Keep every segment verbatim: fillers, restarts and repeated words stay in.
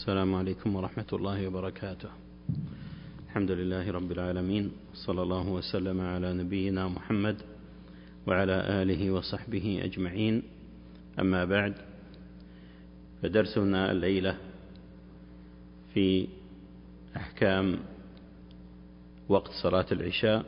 السلام عليكم ورحمة الله وبركاته. الحمد لله رب العالمين، صلى الله وسلم على نبينا محمد وعلى آله وصحبه أجمعين. أما بعد، فدرسنا الليلة في أحكام وقت صلاة العشاء.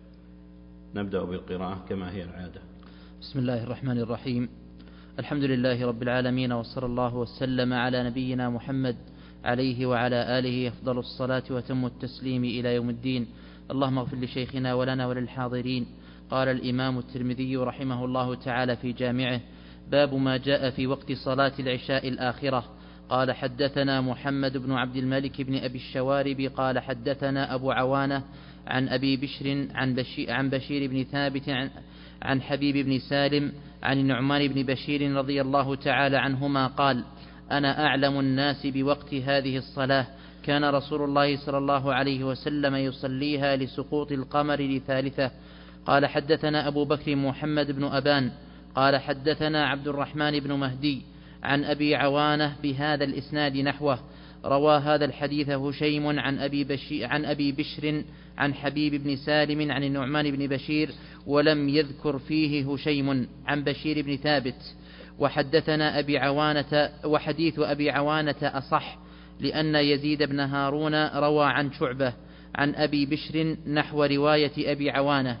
نبدأ بالقراءة كما هي العادة. بسم الله الرحمن الرحيم. الحمد لله رب العالمين، وصلى الله وسلم على نبينا محمد عليه وعلى آله أفضل الصلاة وتم التسليم إلى يوم الدين. اللهم اغفر لشيخنا ولنا وللحاضرين. قال الإمام الترمذي رحمه الله تعالى في جامعه: باب ما جاء في وقت صلاة العشاء الآخرة. قال: حدثنا محمد بن عبد الملك بن أبي الشوارب قال حدثنا أبو عوانة عن أبي بشر عن بشير, عن بشير بن ثابت عن, عن حبيب بن سالم عن النعمان بن بشير رضي الله تعالى عنهما قال: أنا أعلم الناس بوقت هذه الصلاة، كان رسول الله صلى الله عليه وسلم يصليها لسقوط القمر لثالثة. قال: حدثنا أبو بكر محمد بن أبان قال حدثنا عبد الرحمن بن مهدي عن أبي عوانة بهذا الإسناد نحوه. روى هذا الحديث هشيم عن أبي, بشي عن أبي بشر عن حبيب بن سالم عن النعمان بن بشير، ولم يذكر فيه هشيم عن بشير بن ثابت. وحدثنا أبي عوانة وحديث أبي عوانة أصح، لأن يزيد بن هارون روى عن شعبة عن أبي بشر نحو رواية أبي عوانة.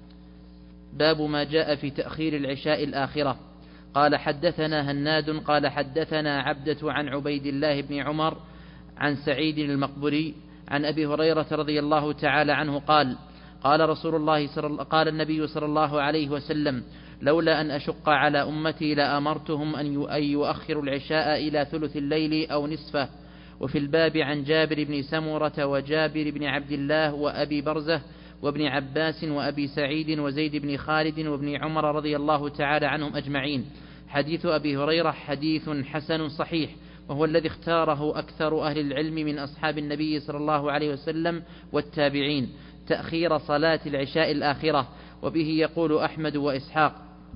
باب ما جاء في تأخير العشاء الآخرة. قال: حدثنا هناد قال حدثنا عبدة عن عبيد الله بن عمر عن سعيد المقبري عن أبي هريرة رضي الله تعالى عنه قال: قال رسول الله صلى قال النبي صلى الله عليه وسلم: لولا أن أشق على أمتي لأمرتهم أن يؤخروا العشاء إلى ثلث الليل أو نصفه. وفي الباب عن جابر بن سمرة وجابر بن عبد الله وأبي برزة وابن عباس وأبي سعيد وزيد بن خالد وابن عمر رضي الله تعالى عنهم أجمعين. حديث أبي هريرة حديث حسن صحيح، وهو الذي اختاره أكثر أهل العلم من أصحاب النبي صلى الله عليه وسلم والتابعين، تأخير صلاة العشاء الآخرة، وبه يقول أحمد وإسحاق.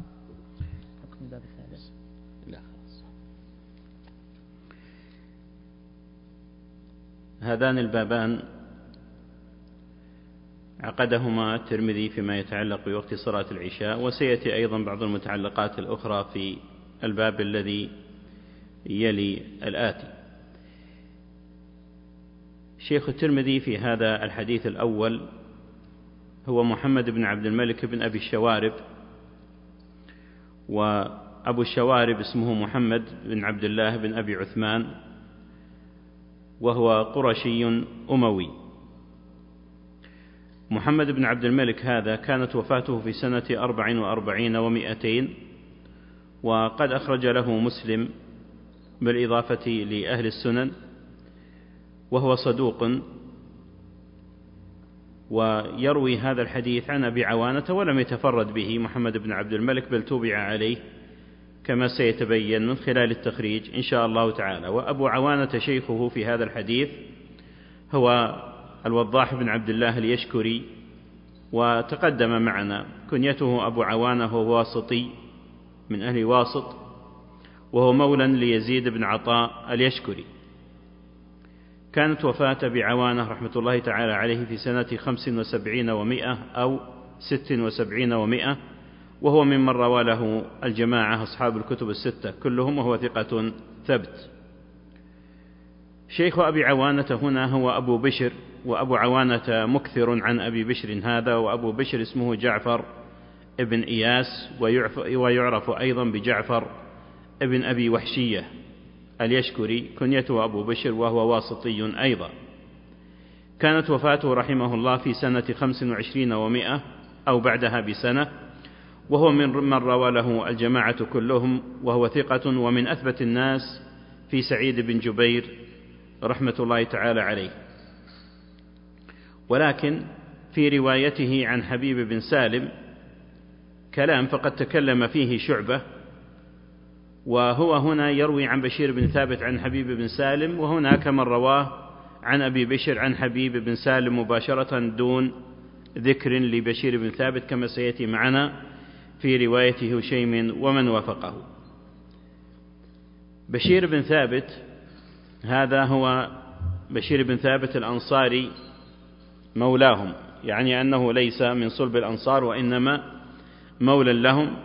هذان البابان عقدهما الترمذي فيما يتعلق بوقت صلاة العشاء، وسيأتي أيضا بعض المتعلقات الأخرى في الباب الذي يلي الآتي. شيخ الترمذي في هذا الحديث الأول هو محمد بن عبد الملك بن أبي الشوارب، وأبو الشوارب اسمه محمد بن عبد الله بن أبي عثمان، وهو قرشي أموي. محمد بن عبد الملك هذا كانت وفاته في سنة أربع وأربعين ومائتين، وقد أخرج له مسلم بالإضافة لأهل السنن، وهو صدوق، ويروي هذا الحديث عن أبي عوانة ولم يتفرد به محمد بن عبد الملك، بل توبع عليه كما سيتبين من خلال التخريج إن شاء الله تعالى. وأبو عوانة شيخه في هذا الحديث هو الوضاح بن عبد الله اليشكري، وتقدم معنا كنيته أبو عوانة، هو واسطي من أهل واسط، وهو مولى ليزيد بن عطاء اليشكري. كانت وفاة أبي عوانة رحمة الله تعالى عليه في سنة خمس وسبعين ومائة أو ست وسبعين ومائة، وهو ممن روى له الجماعة أصحاب الكتب الستة كلهم، وهو ثقة ثبت. شيخ أبي عوانة هنا هو أبو بشر، وأبو عوانة مكثر عن أبي بشر هذا، وأبو بشر اسمه جعفر ابن إياس، ويعرف أيضا بجعفر ابن أبي وحشية اليشكري، كنيته أبو بشر، وهو واسطي أيضا. كانت وفاته رحمه الله في سنة خمس وعشرين ومائة أو بعدها بسنة، وهو من من روى له الجماعة كلهم، وهو ثقة ومن أثبت الناس في سعيد بن جبير رحمة الله تعالى عليه. ولكن في روايته عن حبيب بن سالم كلام، فقد تكلم فيه شعبة، وهو هنا يروي عن بشير بن ثابت عن حبيب بن سالم، وهناك من رواه عن أبي بشر عن حبيب بن سالم مباشرة دون ذكر لبشير بن ثابت، كما سيأتي معنا في رواية هشيم ومن وافقه. بشير بن ثابت هذا هو بشير بن ثابت الأنصاري مولاهم، يعني أنه ليس من صلب الأنصار وإنما مولى لهم،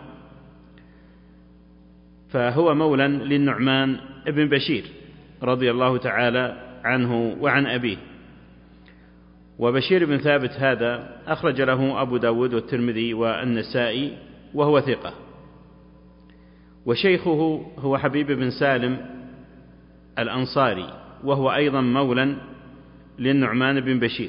فهو مولى للنعمان ابن بشير رضي الله تعالى عنه وعن أبيه. وبشير بن ثابت هذا أخرج له أبو داود والترمذي والنسائي وهو ثقة. وشيخه هو حبيب بن سالم الأنصاري وهو أيضا مولى للنعمان بن بشير.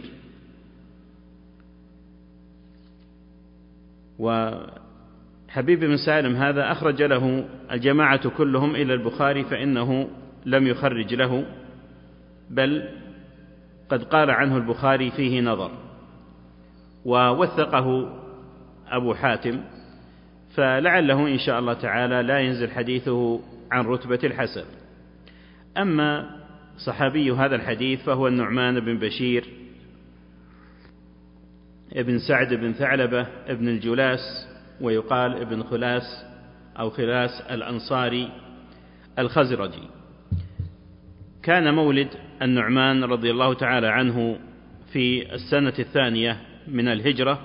وحبيب بن سالم هذا أخرج له الجماعة كلهم إلى البخاري، فإنه لم يخرج له، بل قد قال عنه البخاري فيه نظر، ووثقه أبو حاتم، فلعله إن شاء الله تعالى لا ينزل حديثه عن رتبة الحسن. أما صحابي هذا الحديث فهو النعمان بن بشير ابن سعد بن ثعلبة ابن الجلاس، ويقال ابن خلاس أو خلاس الأنصاري الخزرجي. كان مولد النعمان رضي الله تعالى عنه في السنة الثانية من الهجرة،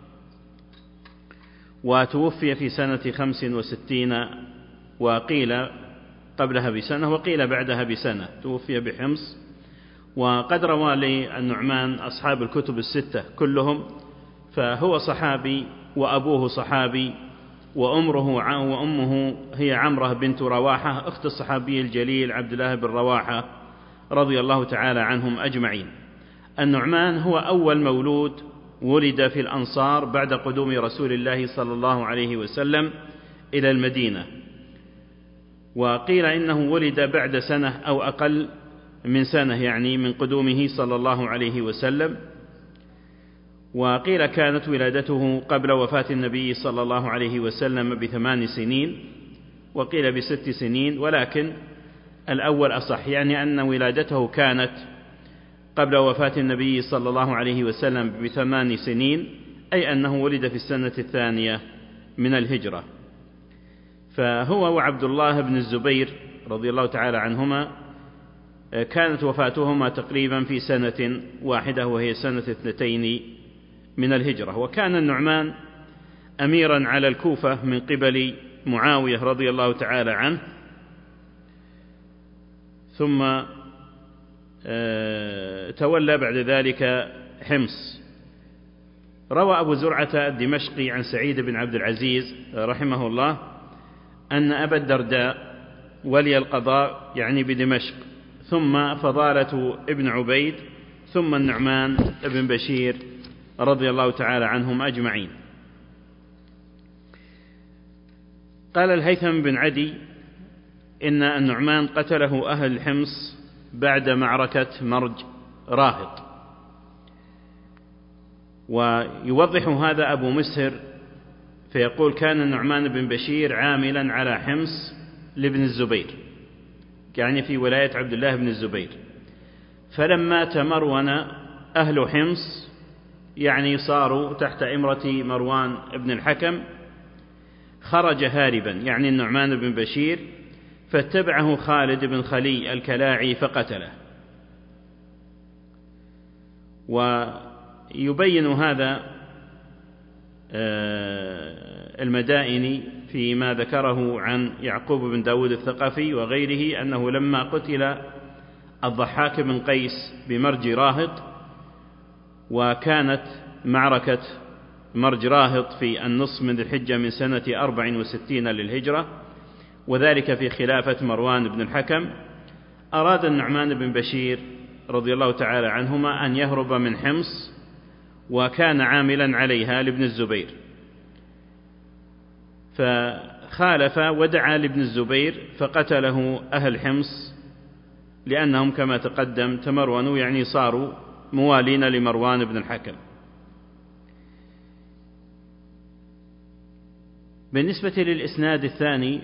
وتوفي في سنة خمس وستين، وقيل قبلها بسنة وقيل بعدها بسنة، توفي بحمص. وقد روى للنعمان أصحاب الكتب الستة كلهم، فهو صحابي وأبوه صحابي وأمه وأمه هي عمرة بنت رواحة أخت الصحابي الجليل عبد الله بن رواحة رضي الله تعالى عنهم أجمعين. النعمان هو أول مولود ولد في الأنصار بعد قدوم رسول الله صلى الله عليه وسلم إلى المدينة، وقيل إنه ولد بعد سنة أو أقل من سنة، يعني من قدومه صلى الله عليه وسلم. وقيل كانت ولادته قبل وفاة النبي صلى الله عليه وسلم بثمان سنين، وقيل بست سنين، ولكن الأول أصح، يعني أن ولادته كانت قبل وفاة النبي صلى الله عليه وسلم بثمان سنين، أي أنه ولد في السنة الثانية من الهجرة. فهو وعبد الله بن الزبير رضي الله تعالى عنهما كانت وفاتهما تقريبا في سنة واحدة، وهي سنة اثنتين من الهجرة. وكان النعمان أميرا على الكوفة من قبل معاوية رضي الله تعالى عنه، ثم تولى بعد ذلك حمص. روى أبو زرعة الدمشقي عن سعيد بن عبد العزيز رحمه الله أن أبا الدرداء ولي القضاء يعني بدمشق، ثم فضالة ابن عبيد، ثم النعمان ابن بشير رضي الله تعالى عنهم أجمعين. قال الهيثم بن عدي إن النعمان قتله أهل الحمص بعد معركة مرج راهط. ويوضح هذا أبو مسهر فيقول كان النعمان بن بشير عاملا على حمص لابن الزبير، يعني في ولاية عبد الله بن الزبير، فلما تمرون أهل حمص يعني صاروا تحت إمرة مروان بن الحكم، خرج هاربا يعني النعمان بن بشير، فاتبعه خالد بن خلي الكلاعي فقتله. ويبين هذا المدائني فيما ذكره عن يعقوب بن داود الثقفي وغيره أنه لما قتل الضحاك بن قيس بمرج راهط، وكانت معركة مرج راهط في النصف من ذي الحجة من سنة أربع وستين للهجرة، وذلك في خلافة مروان بن الحكم، أراد النعمان بن بشير رضي الله تعالى عنهما أن يهرب من حمص، وكان عاملا عليها لابن الزبير، فخالف ودعا لابن الزبير فقتله أهل حمص، لأنهم كما تقدم تمرونوا يعني صاروا موالين لمروان بن الحكم. بالنسبة للإسناد الثاني،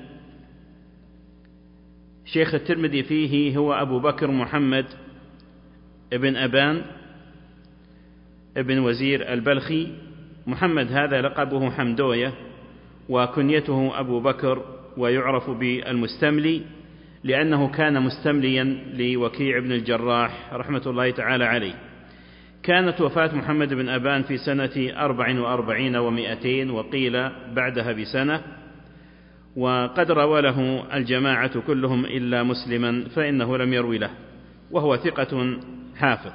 شيخ الترمذي فيه هو أبو بكر محمد ابن أبان ابن وزير البلخي. محمد هذا لقبه حمدوية، وكنيته أبو بكر، ويعرف بالمستملي، لأنه كان مستمليا لوكيع بن الجراح رحمة الله تعالى عليه. كانت وفاة محمد بن أبان في سنة أربع وأربعين ومائتين، وقيل بعدها بسنة، وقد روى له الجماعة كلهم إلا مسلما فإنه لم يروي له، وهو ثقة حافظ.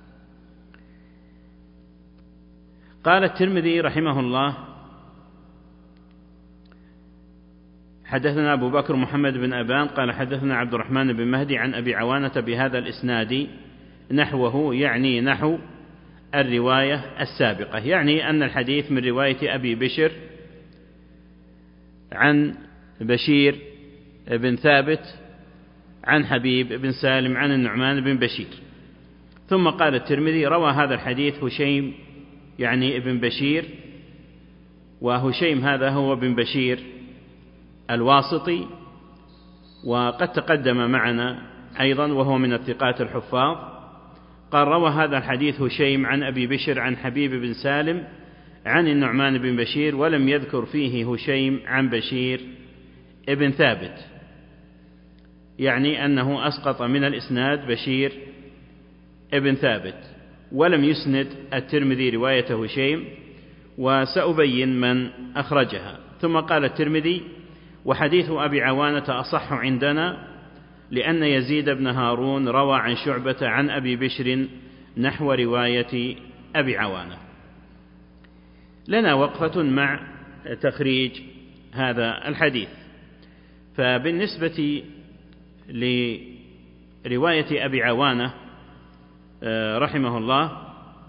قال الترمذي رحمه الله: حدثنا أبو بكر محمد بن أبان قال حدثنا عبد الرحمن بن مهدي عن أبي عوانة بهذا الإسناد نحوه، يعني نحو الرواية السابقة، يعني أن الحديث من رواية أبي بشر عن بشير بن ثابت عن حبيب بن سالم عن النعمان بن بشير. ثم قال الترمذي: روى هذا الحديث هشيم يعني ابن بشير، وهشيم هذا هو بن بشير الواسطي، وقد تقدم معنا أيضا وهو من الثقات الحفاظ. قال: روى هذا الحديث هشيم عن أبي بشر عن حبيب بن سالم عن النعمان بن بشير، ولم يذكر فيه هشيم عن بشير ابن ثابت، يعني أنه أسقط من الإسناد بشير ابن ثابت، ولم يسند الترمذي رواية هشيم، وسأبين من أخرجها. ثم قال الترمذي: وحديث أبي عوانة أصح عندنا، لأن يزيد بن هارون روى عن شعبة عن أبي بشر نحو رواية أبي عوانة. لنا وقفة مع تخريج هذا الحديث. فبالنسبة لرواية أبي عوانة رحمه الله،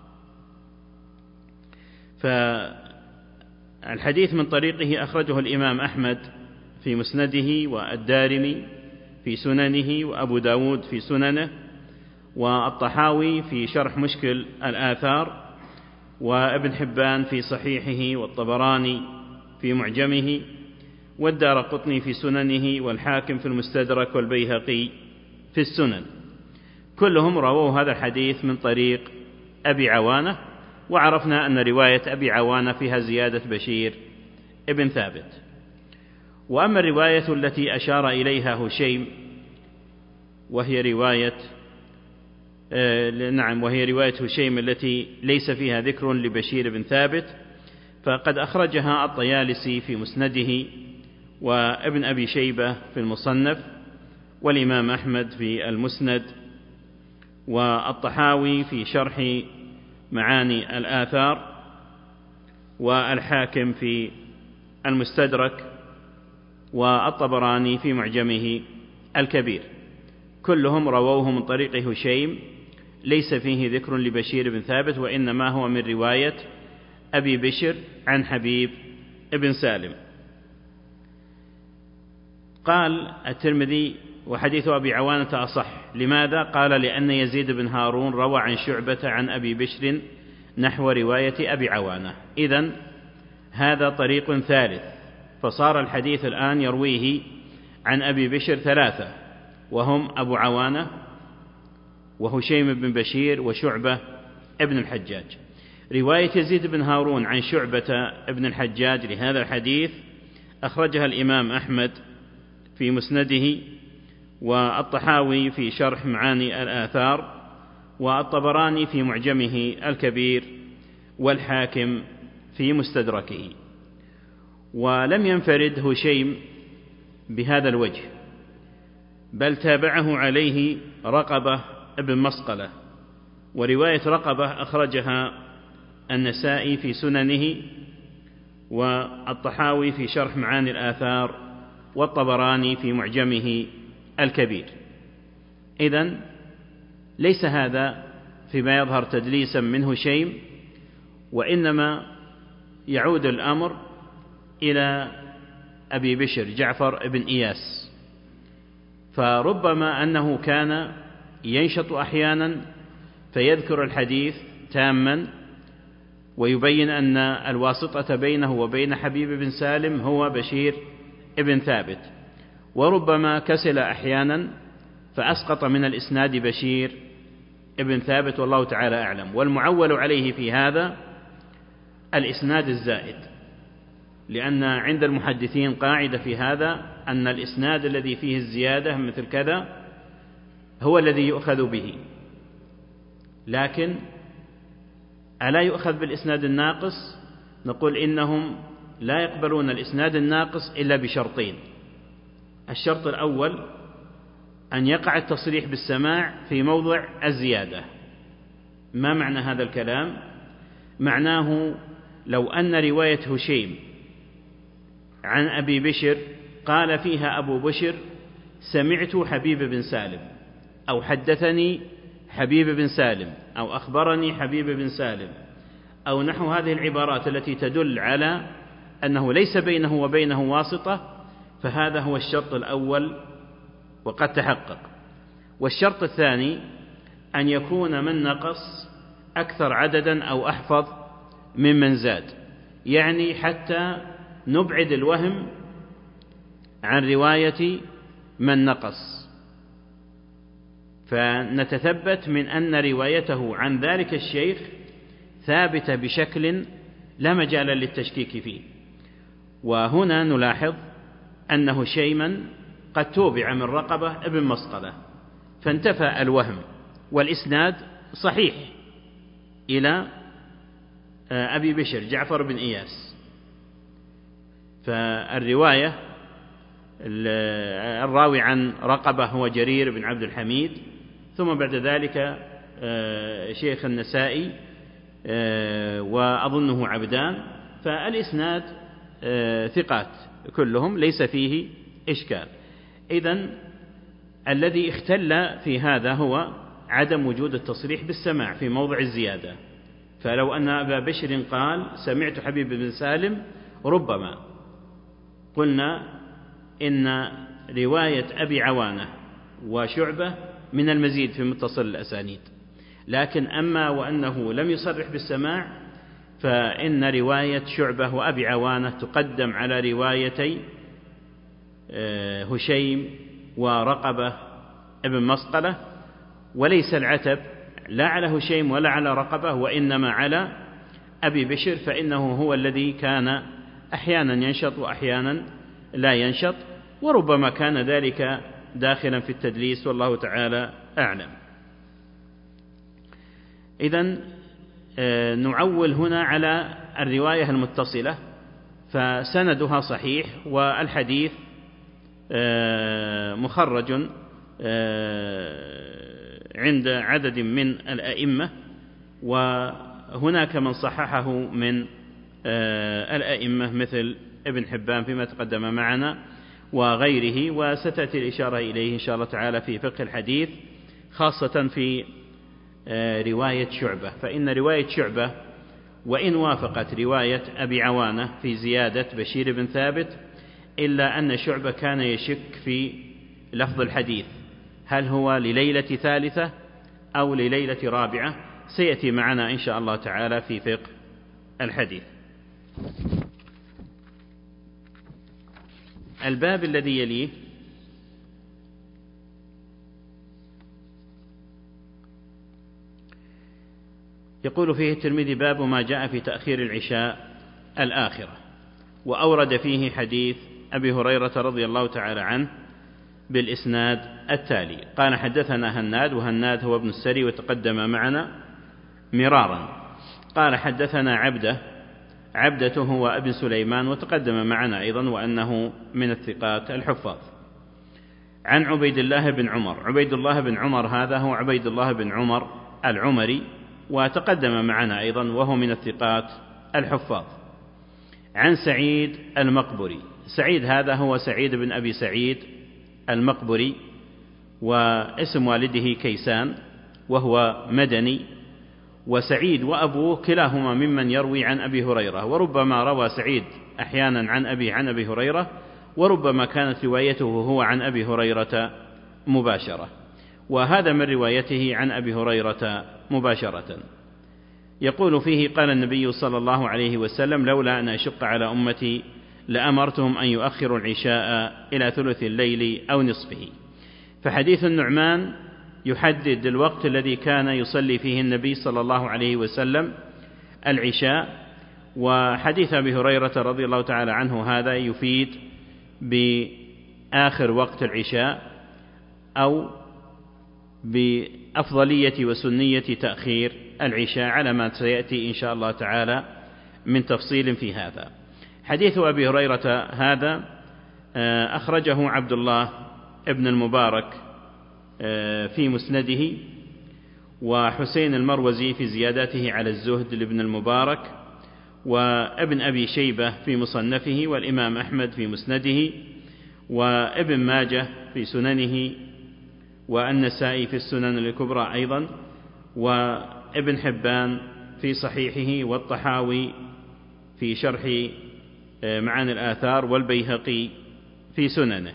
فالحديث من طريقه أخرجه الإمام أحمد في مسنده، والدارمي في سننه، وأبو داود في سننه، والطحاوي في شرح مشكل الآثار، وابن حبان في صحيحه، والطبراني في معجمه، والدارقطني في سننه، والحاكم في المستدرك، والبيهقي في السنن. كلهم رووا هذا الحديث من طريق أبي عوانة، وعرفنا أن رواية أبي عوانة فيها زيادة بشير ابن ثابت. وأما الرواية التي أشار إليها هشيم وهي رواية آه نعم وهي رواية هشيم التي ليس فيها ذكر لبشير بن ثابت، فقد أخرجها الطيالسي في مسنده، وابن أبي شيبة في المصنف، والإمام أحمد في المسند، والطحاوي في شرح معاني الآثار، والحاكم في المستدرك، والطبراني في معجمه الكبير. كلهم رووه من طريق هشيم ليس فيه ذكر لبشير بن ثابت، وإنما هو من رواية أبي بشر عن حبيب بن سالم. قال الترمذي: وحديث أبي عوانة أصح. لماذا؟ قال: لأن يزيد بن هارون روى عن شعبة عن أبي بشر نحو رواية أبي عوانة. إذن هذا طريق ثالث، فصار الحديث الآن يرويه عن أبي بشر ثلاثة، وهم أبو عوانة، وهشيم بن بشير، وشعبة ابن الحجاج. رواية يزيد بن هارون عن شعبة ابن الحجاج لهذا الحديث أخرجها الإمام أحمد في مسنده، والطحاوي في شرح معاني الآثار، والطبراني في معجمه الكبير، والحاكم في مستدركه. ولم ينفرد هشيم بهذا الوجه، بل تابعه عليه رقبة ابن مسقلة، ورواية رقبة أخرجها النسائي في سننه، والطحاوي في شرح معاني الآثار، والطبراني في معجمه الكبير. إذن ليس هذا فيما يظهر تدليسا من هشيم، وإنما يعود الأمر إلى أبي بشر جعفر بن إياس، فربما أنه كان ينشط أحيانا فيذكر الحديث تاما ويبين أن الواسطة بينه وبين حبيب بن سالم هو بشير ابن ثابت، وربما كسل أحيانا فأسقط من الإسناد بشير ابن ثابت، والله تعالى أعلم. والمعول عليه في هذا الإسناد الزائد، لأن عند المحدثين قاعدة في هذا أن الإسناد الذي فيه الزيادة مثل كذا هو الذي يؤخذ به، لكن ألا يؤخذ بالإسناد الناقص؟ نقول إنهم لا يقبلون الإسناد الناقص إلا بشرطين. الشرط الأول أن يقع التصريح بالسماع في موضع الزيادة. ما معنى هذا الكلام؟ معناه لو أن رواية هشيم عن أبي بشر قال فيها أبو بشر سمعت حبيب بن سالم، أو حدثني حبيب بن سالم، أو أخبرني حبيب بن سالم، أو نحو هذه العبارات التي تدل على أنه ليس بينه وبينه واسطة، فهذا هو الشرط الأول وقد تحقق. والشرط الثاني أن يكون من نقص أكثر عددا أو أحفظ ممن زاد، يعني حتى نبعد الوهم عن رواية من نقص، فنتثبت من أن روايته عن ذلك الشيخ ثابتة بشكل لا مجال للتشكيك فيه. وهنا نلاحظ أنه شيما قد توبع من رقبة ابن مسقلة، فانتفى الوهم، والإسناد صحيح إلى أبي بشر جعفر بن إياس. فالرواية الراوي عن رقبة هو جرير بن عبد الحميد، ثم بعد ذلك شيخ النسائي وأظنه عبدان، فالإسناد ثقات كلهم ليس فيه إشكال. إذن الذي اختل في هذا هو عدم وجود التصريح بالسماع في موضع الزيادة. فلو أن أبا بشر قال سمعت حبيب بن سالم ربما قلنا إن رواية أبي عوانة وشعبة من المزيد في متصل الأسانيد، لكن أما وأنه لم يصرح بالسماع فإن رواية شعبة وأبي عوانة تقدم على روايتي هشيم ورقبة ابن مسقلة، وليس العتب لا على هشيم ولا على رقبة، وإنما على أبي بشر، فإنه هو الذي كان أحيانا ينشط وأحيانا لا ينشط، وربما كان ذلك داخلا في التدليس، والله تعالى أعلم. إذن نعول هنا على الرواية المتصلة، فسندها صحيح، والحديث مخرج عند عدد من الأئمة، وهناك من صححه من الأئمة مثل ابن حبان فيما تقدم معنا وغيره، وستأتي الإشارة إليه إن شاء الله تعالى في فقه الحديث، خاصة في رواية شعبة. فإن رواية شعبة وإن وافقت رواية أبي عوانة في زيادة بشير بن ثابت، إلا أن شعبة كان يشك في لفظ الحديث، هل هو لليلة ثالثة أو لليلة رابعة؟ سيأتي معنا إن شاء الله تعالى في فقه الحديث. الباب الذي يليه يقول فيه الترمذي: باب ما جاء في تأخير العشاء الآخرة، وأورد فيه حديث أبي هريرة رضي الله تعالى عنه بالإسناد التالي: قال حدثنا هناد، وهناد هو ابن السري وتقدم معنا مرارا. قال حدثنا عبده، عبدته هو ابن سليمان وتقدم معنا أيضا وأنه من الثقات الحفاظ. عن عبيد الله بن عمر، عبيد الله بن عمر هذا هو عبيد الله بن عمر العمري وتقدم معنا أيضا وهو من الثقات الحفاظ. عن سعيد المقبري، سعيد هذا هو سعيد بن أبي سعيد المقبري، واسم والده كيسان وهو مدني، وسعيد وأبوه كلاهما ممن يروي عن أبي هريرة، وربما روى سعيد أحيانا عن أبي عن أبي هريرة، وربما كانت روايته هو عن أبي هريرة مباشرة، وهذا من روايته عن أبي هريرة مباشرة. يقول فيه: قال النبي صلى الله عليه وسلم: لولا أن أشق على أمتي لأمرتهم أن يؤخروا العشاء إلى ثلث الليل أو نصفه. فحديث النعمان يحدد الوقت الذي كان يصلي فيه النبي صلى الله عليه وسلم العشاء، وحديث أبي هريرة رضي الله تعالى عنه هذا يفيد بآخر وقت العشاء أو بأفضلية وسنية تأخير العشاء على ما سيأتي إن شاء الله تعالى من تفصيل في هذا. حديث أبي هريرة هذا أخرجه عبد الله ابن المبارك في مسنده، وحسين المروزي في زياداته على الزهد لابن المبارك، وابن أبي شيبة في مصنفه، والإمام أحمد في مسنده، وابن ماجه في سننه، والنسائي في السنن الكبرى أيضا، وابن حبان في صحيحه، والطحاوي في شرح معاني الآثار، والبيهقي في سننه.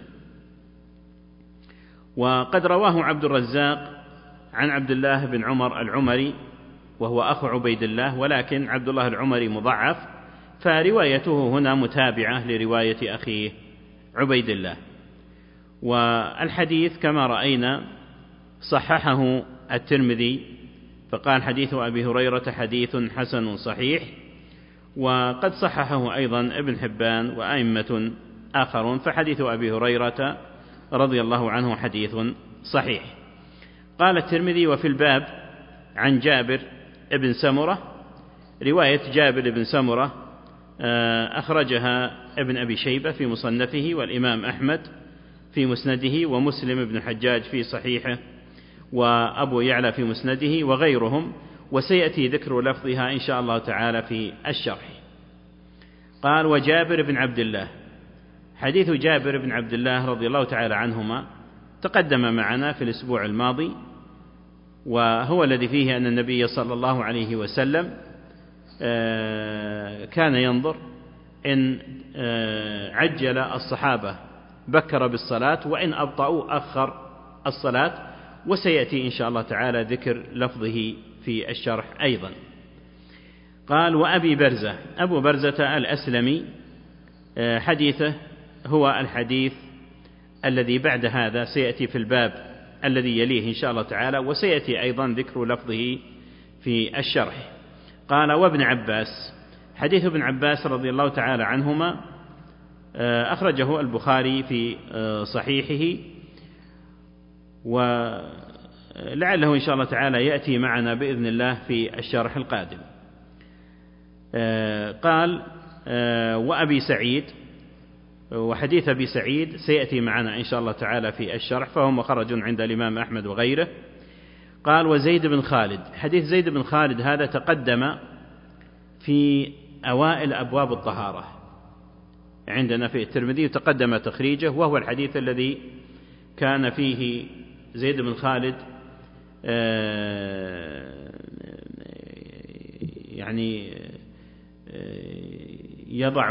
وقد رواه عبد الرزاق عن عبد الله بن عمر العمري وهو أخو عبيد الله، ولكن عبد الله العمري مضعف، فروايته هنا متابعة لرواية أخيه عبيد الله. والحديث كما رأينا صححه الترمذي فقال حديث أبي هريرة حديث حسن صحيح، وقد صححه أيضا ابن حبان وأئمة آخرون، فحديث أبي هريرة رضي الله عنه حديث صحيح. قال الترمذي: وفي الباب عن جابر ابن سمرة. رواية جابر بن سمرة أخرجها ابن أبي شيبة في مصنفه، والإمام أحمد في مسنده، ومسلم بن الحجاج في صحيحه، وأبو يعلى في مسنده، وغيرهم، وسيأتي ذكر لفظها إن شاء الله تعالى في الشرح. قال: وجابر بن عبد الله. حديث جابر بن عبد الله رضي الله تعالى عنهما تقدم معنا في الأسبوع الماضي، وهو الذي فيه أن النبي صلى الله عليه وسلم كان ينظر إن عجل الصحابة بكر بالصلاة، وإن أبطأوا أخر الصلاة، وسيأتي إن شاء الله تعالى ذكر لفظه في الشرح أيضا. قال: وأبي برزة. أبو برزة الأسلمي حديثه هو الحديث الذي بعد هذا، سيأتي في الباب الذي يليه إن شاء الله تعالى، وسيأتي أيضا ذكر لفظه في الشرح. قال: وابن عباس. حديث ابن عباس رضي الله تعالى عنهما أخرجه البخاري في صحيحه، ولعله إن شاء الله تعالى يأتي معنا بإذن الله في الشرح القادم. قال: وأبي سعيد. وحديث أبي سعيد سيأتي معنا إن شاء الله تعالى في الشرح، فهو مخرج عند الإمام أحمد وغيره. قال: وزيد بن خالد. حديث زيد بن خالد هذا تقدم في أوائل أبواب الطهارة عندنا في الترمذي، تقدم تخريجه، وهو الحديث الذي كان فيه زيد بن خالد يعني يضع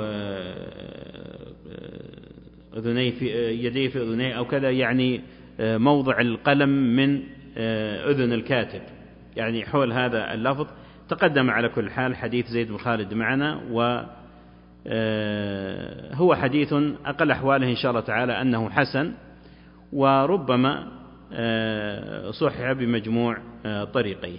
أذنيه في يديه في أذنيه أو كذا، يعني موضع القلم من أذن الكاتب، يعني حول هذا اللفظ. تقدم على كل حال حديث زيد بن خالد معنا، وهو حديث أقل أحواله إن شاء الله تعالى أنه حسن، وربما صحح بمجموع طريقيه.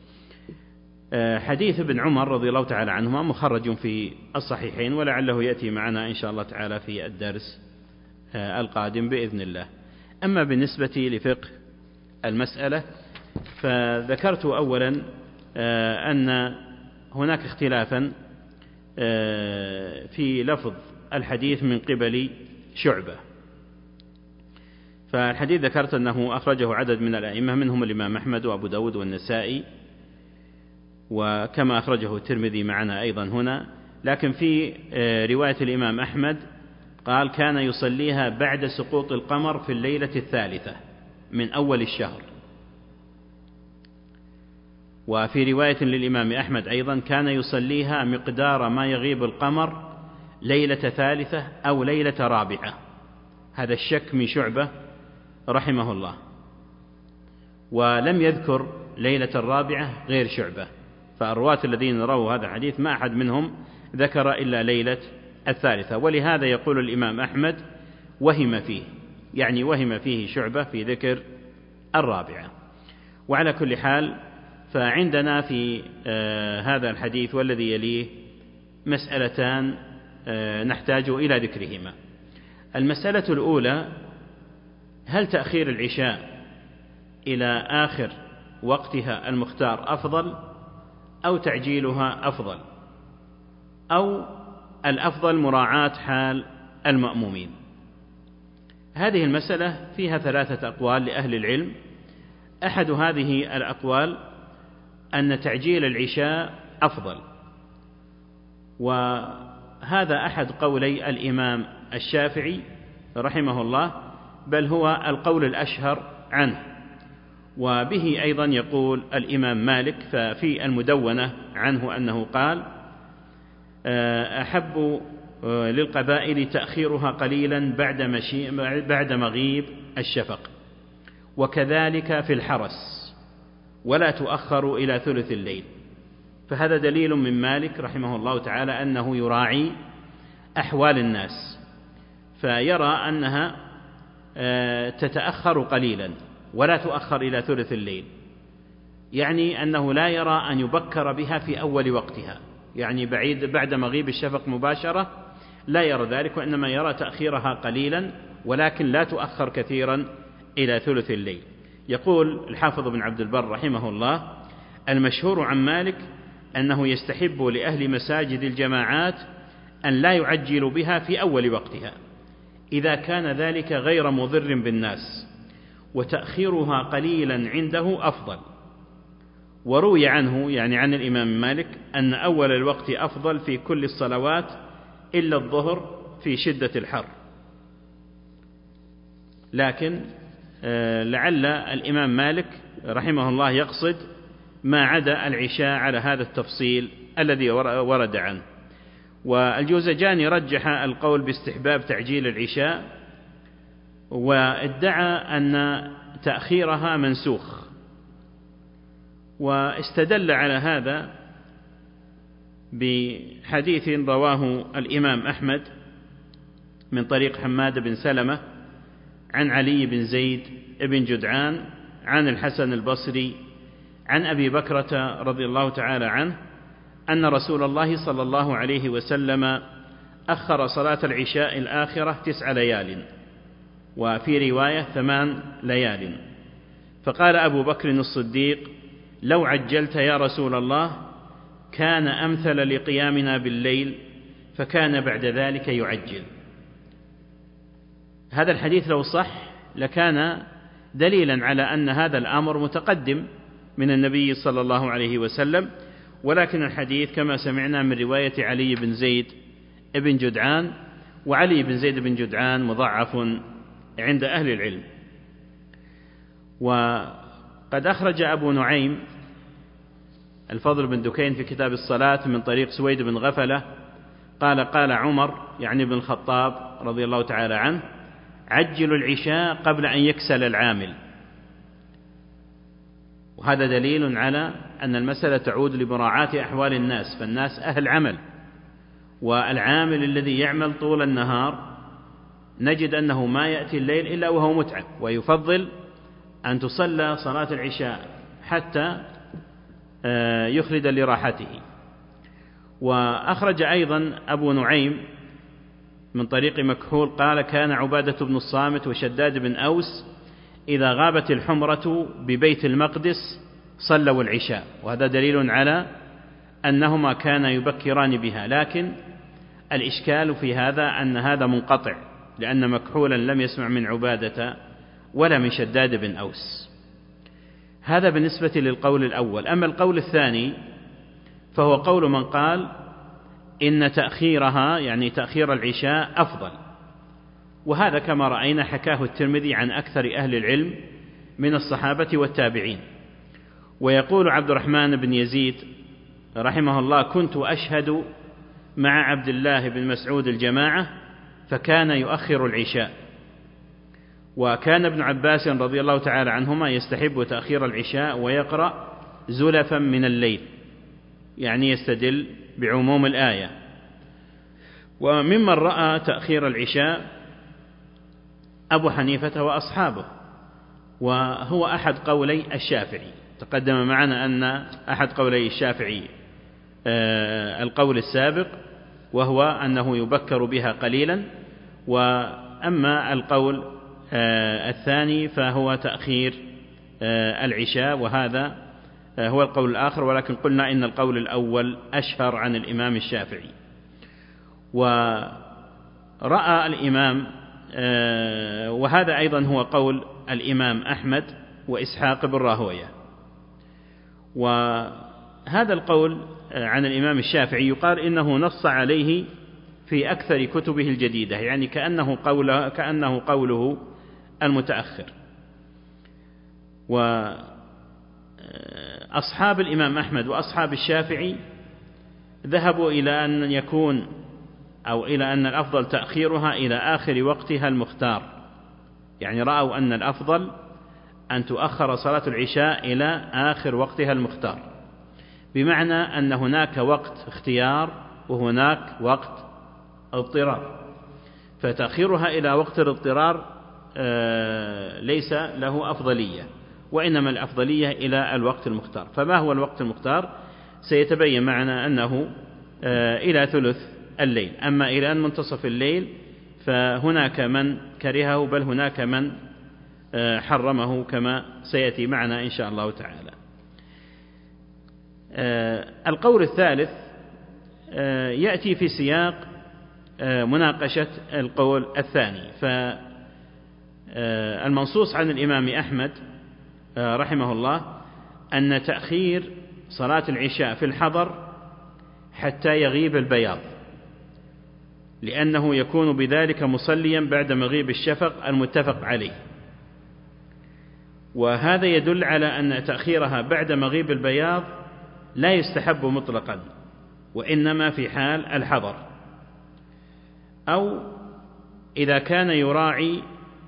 حديث ابن عمر رضي الله تعالى عنهما مخرج في الصحيحين، ولعله يأتي معنا إن شاء الله تعالى في الدرس القادم بإذن الله. أما بالنسبة لفقه المسألة، فذكرت أولا أن هناك اختلافا في لفظ الحديث من قبل شعبة. فالحديث ذكرت أنه أخرجه عدد من الأئمة، منهم الإمام أحمد وأبو داود والنسائي، وكما أخرجه الترمذي معنا أيضا هنا. لكن في رواية الإمام أحمد قال: كان يصليها بعد سقوط القمر في الليلة الثالثة من أول الشهر. وفي رواية للإمام أحمد أيضا: كان يصليها مقدار ما يغيب القمر ليلة ثالثة أو ليلة رابعة. هذا الشك من شعبة رحمه الله، ولم يذكر ليلة الرابعة غير شعبة، فالرواة الذين رووا هذا الحديث ما أحد منهم ذكر إلا ليلة الثالثة. ولهذا يقول الإمام أحمد: وهم فيه، يعني وهم فيه شعبة في ذكر الرابعة. وعلى كل حال، فعندنا في آه هذا الحديث والذي يليه مسألتان نحتاج إلى ذكرهما. المسألة الأولى: هل تأخير العشاء إلى آخر وقتها المختار أفضل أو تعجيلها أفضل، أو الأفضل مراعاة حال المأمومين؟ هذه المسألة فيها ثلاثة أقوال لأهل العلم. أحد هذه الأقوال أن تعجيل العشاء أفضل، وهذا أحد قولي الإمام الشافعي رحمه الله، بل هو القول الأشهر عنه، وبه أيضا يقول الإمام مالك، ففي المدونة عنه أنه قال: أحب للقبائل تأخيرها قليلا بعد, مشي بعد مغيب الشفق، وكذلك في الحرس، ولا تؤخر إلى ثلث الليل. فهذا دليل من مالك رحمه الله تعالى أنه يراعي أحوال الناس، فيرى أنها تتأخر قليلا ولا تؤخر إلى ثلث الليل، يعني أنه لا يرى أن يبكر بها في أول وقتها، يعني بعيد بعد مغيب الشفق مباشرة لا يرى ذلك، وإنما يرى تأخيرها قليلا ولكن لا تؤخر كثيرا إلى ثلث الليل. يقول الحافظ بن عبد البر رحمه الله: المشهور عن مالك أنه يستحب لأهل مساجد الجماعات أن لا يعجلوا بها في أول وقتها إذا كان ذلك غير مضر بالناس، وتأخيرها قليلا عنده أفضل. وروي عنه، يعني عن الإمام مالك، أن أول الوقت أفضل في كل الصلوات إلا الظهر في شدة الحر. لكن لعل الإمام مالك رحمه الله يقصد ما عدا العشاء على هذا التفصيل الذي ورد عنه. والجوزجاني رجح القول باستحباب تعجيل العشاء، وادعى أن تأخيرها منسوخ، واستدل على هذا بحديث رواه الإمام أحمد من طريق حماد بن سلمة عن علي بن زيد بن جدعان عن الحسن البصري عن أبي بكرة رضي الله تعالى عنه أن رسول الله صلى الله عليه وسلم أخر صلاة العشاء الآخرة تسع ليال، وفي رواية ثمان ليال. فقال أبو بكر الصديق: لو عجلت يا رسول الله كان أمثل لقيامنا بالليل، فكان بعد ذلك يعجل. هذا الحديث لو صح لكان دليلا على أن هذا الأمر متقدم من النبي صلى الله عليه وسلم، ولكن الحديث كما سمعنا من رواية علي بن زيد بن جدعان، وعلي بن زيد بن جدعان مضعف عند أهل العلم. وقد أخرج أبو نعيم الفضل بن دكين في كتاب الصلاة من طريق سويد بن غفلة قال: قال عمر، يعني بن الخطاب رضي الله تعالى عنه: عجلوا العشاء قبل أن يكسل العامل. وهذا دليل على أن المسألة تعود لمراعاة أحوال الناس، فالناس أهل عمل، والعامل الذي يعمل طول النهار نجد أنه ما يأتي الليل إلا وهو متعب، ويفضل أن تصلى صلاة العشاء حتى يخلد لراحته. وأخرج أيضا أبو نعيم من طريق مكحول قال: كان عبادة بن الصامت وشداد بن أوس إذا غابت الحمرة ببيت المقدس صلوا العشاء، وهذا دليل على أنهما كانا يبكران بها. لكن الإشكال في هذا أن هذا منقطع، لأن مكحولا لم يسمع من عبادة ولا من شداد بن أوس. هذا بالنسبة للقول الأول. أما القول الثاني فهو قول من قال إن تأخيرها، يعني تأخير العشاء، أفضل، وهذا كما رأينا حكاه الترمذي عن أكثر أهل العلم من الصحابة والتابعين. ويقول عبد الرحمن بن يزيد رحمه الله: كنت أشهد مع عبد الله بن مسعود الجماعة فكان يؤخر العشاء. وكان ابن عباس رضي الله تعالى عنهما يستحب تأخير العشاء ويقرأ زلفا من الليل، يعني يستدل بعموم الآية. وممن رأى تأخير العشاء أبو حنيفة وأصحابه، وهو أحد قولي الشافعي. تقدم معنا أن أحد قولي الشافعي القول السابق وهو أنه يبكر بها قليلا. وأما القول الثاني فهو تأخير العشاء، وهذا هو القول الآخر، ولكن قلنا إن القول الأول أشهر عن الإمام الشافعي. ورأى الإمام، وهذا أيضا هو قول الإمام أحمد وإسحاق بن راهويه. وهذا القول عن الإمام الشافعي يقال إنه نص عليه في أكثر كتبه الجديدة، يعني كأنه قوله, كأنه قوله المتأخر. وأصحاب الإمام أحمد وأصحاب الشافعي ذهبوا إلى أن يكون أو إلى أن الأفضل تأخيرها إلى آخر وقتها المختار، يعني رأوا أن الأفضل أن تؤخر صلاة العشاء إلى آخر وقتها المختار، بمعنى أن هناك وقت اختيار وهناك وقت اضطرار، فتأخيرها إلى وقت الاضطرار ليس له أفضلية، وإنما الأفضلية إلى الوقت المختار. فما هو الوقت المختار؟ سيتبين معنا أنه إلى ثلث الليل. أما إلى أن منتصف الليل فهناك من كرهه، بل هناك من حرمه كما سيأتي معنا إن شاء الله تعالى. القول الثالث يأتي في سياق مناقشة القول الثاني. فالمنصوص عن الإمام أحمد رحمه الله أن تأخير صلاة العشاء في الحضر حتى يغيب البياض، لأنه يكون بذلك مصليا بعد مغيب الشفق المتفق عليه. وهذا يدل على أن تأخيرها بعد مغيب البياض لا يستحب مطلقا، وإنما في حال الحضر، أو إذا كان يراعي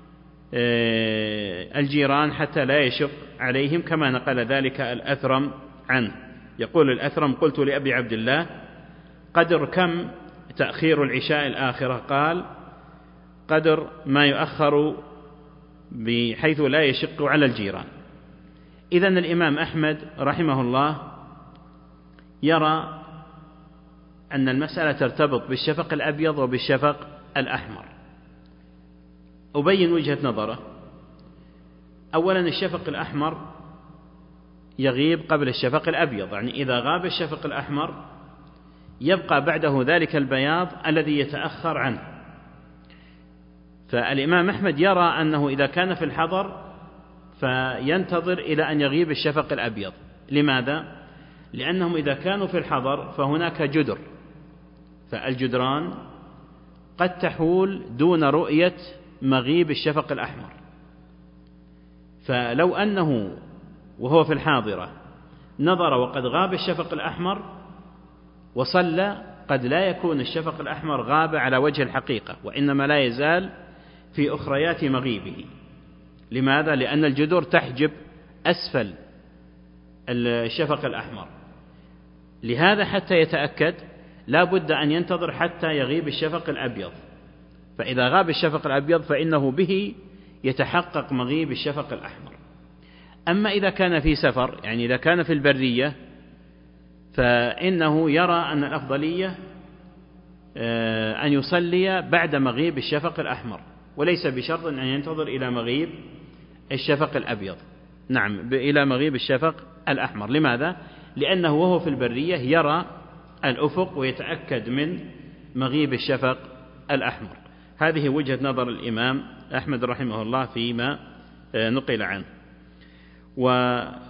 الجيران حتى لا يشق عليهم، كما نقل ذلك الأثرم عنه. يقول الأثرم: قلت لأبي عبد الله: قدر كم تأخير العشاء الآخرة؟ قال: قدر ما يؤخر بحيث لا يشق على الجيران. إذن الإمام أحمد رحمه الله يرى أن المسألة ترتبط بالشفق الأبيض وبالشفق الأحمر. أبين وجهة نظره. أولا، الشفق الأحمر يغيب قبل الشفق الأبيض، يعني إذا غاب الشفق الأحمر يبقى بعده ذلك البياض الذي يتأخر عنه. فالإمام أحمد يرى أنه إذا كان في الحضر فينتظر إلى أن يغيب الشفق الأبيض. لماذا؟ لأنهم إذا كانوا في الحضر فهناك جدر، فالجدران قد تحول دون رؤية مغيب الشفق الأحمر. فلو أنه وهو في الحاضرة نظر وقد غاب الشفق الأحمر وصلى، قد لا يكون الشفق الأحمر غاب على وجه الحقيقة، وإنما لا يزال في أخريات مغيبه. لماذا؟ لأن الجدر تحجب أسفل الشفق الأحمر. لهذا حتى يتأكد لا بد أن ينتظر حتى يغيب الشفق الأبيض، فإذا غاب الشفق الأبيض فإنه به يتحقق مغيب الشفق الأحمر. أما إذا كان في سفر، يعني إذا كان في البرية، فإنه يرى أن الأفضلية أن يصلي بعد مغيب الشفق الأحمر، وليس بشرط أن ينتظر إلى مغيب الشفق الأبيض. نعم، إلى مغيب الشفق الأحمر. لماذا؟ لأنه وهو في البرية يرى الأفق ويتأكد من مغيب الشفق الأحمر. هذه وجهة نظر الإمام أحمد رحمه الله فيما نقل عنه. ونص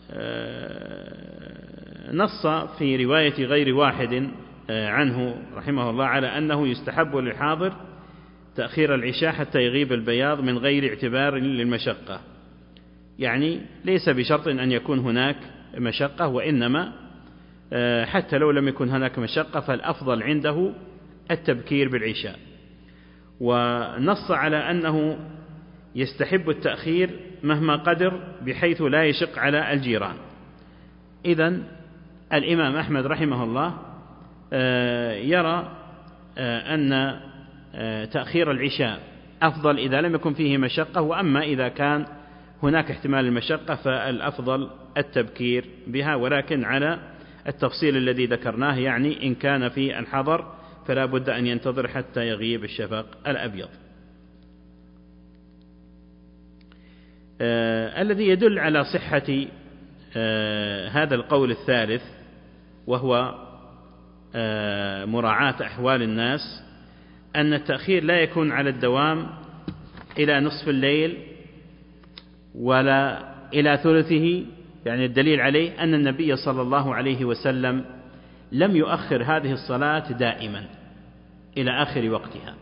في رواية غير واحد عنه رحمه الله على أنه يستحب للحاضر تأخير العشاء حتى يغيب البياض من غير اعتبار للمشقة، يعني ليس بشرط أن يكون هناك مشقة، وإنما حتى لو لم يكن هناك مشقة فالأفضل عنده التبكير بالعشاء. ونص على أنه يستحب التأخير مهما قدر بحيث لا يشق على الجيران. إذن الإمام أحمد رحمه الله يرى أن تأخير العشاء أفضل إذا لم يكن فيه مشقة، وأما إذا كان هناك احتمال المشقة فالأفضل التبكير بها، ولكن على التفصيل الذي ذكرناه، يعني إن كان في الحضر فلا بد أن ينتظر حتى يغيب الشفق الأبيض. آه الذي يدل على صحة آه هذا القول الثالث وهو آه مراعاة أحوال الناس أن التأخير لا يكون على الدوام إلى نصف الليل ولا إلى ثلثه، يعني الدليل عليه أن النبي صلى الله عليه وسلم لم يؤخر هذه الصلاة دائما إلى آخر وقتها،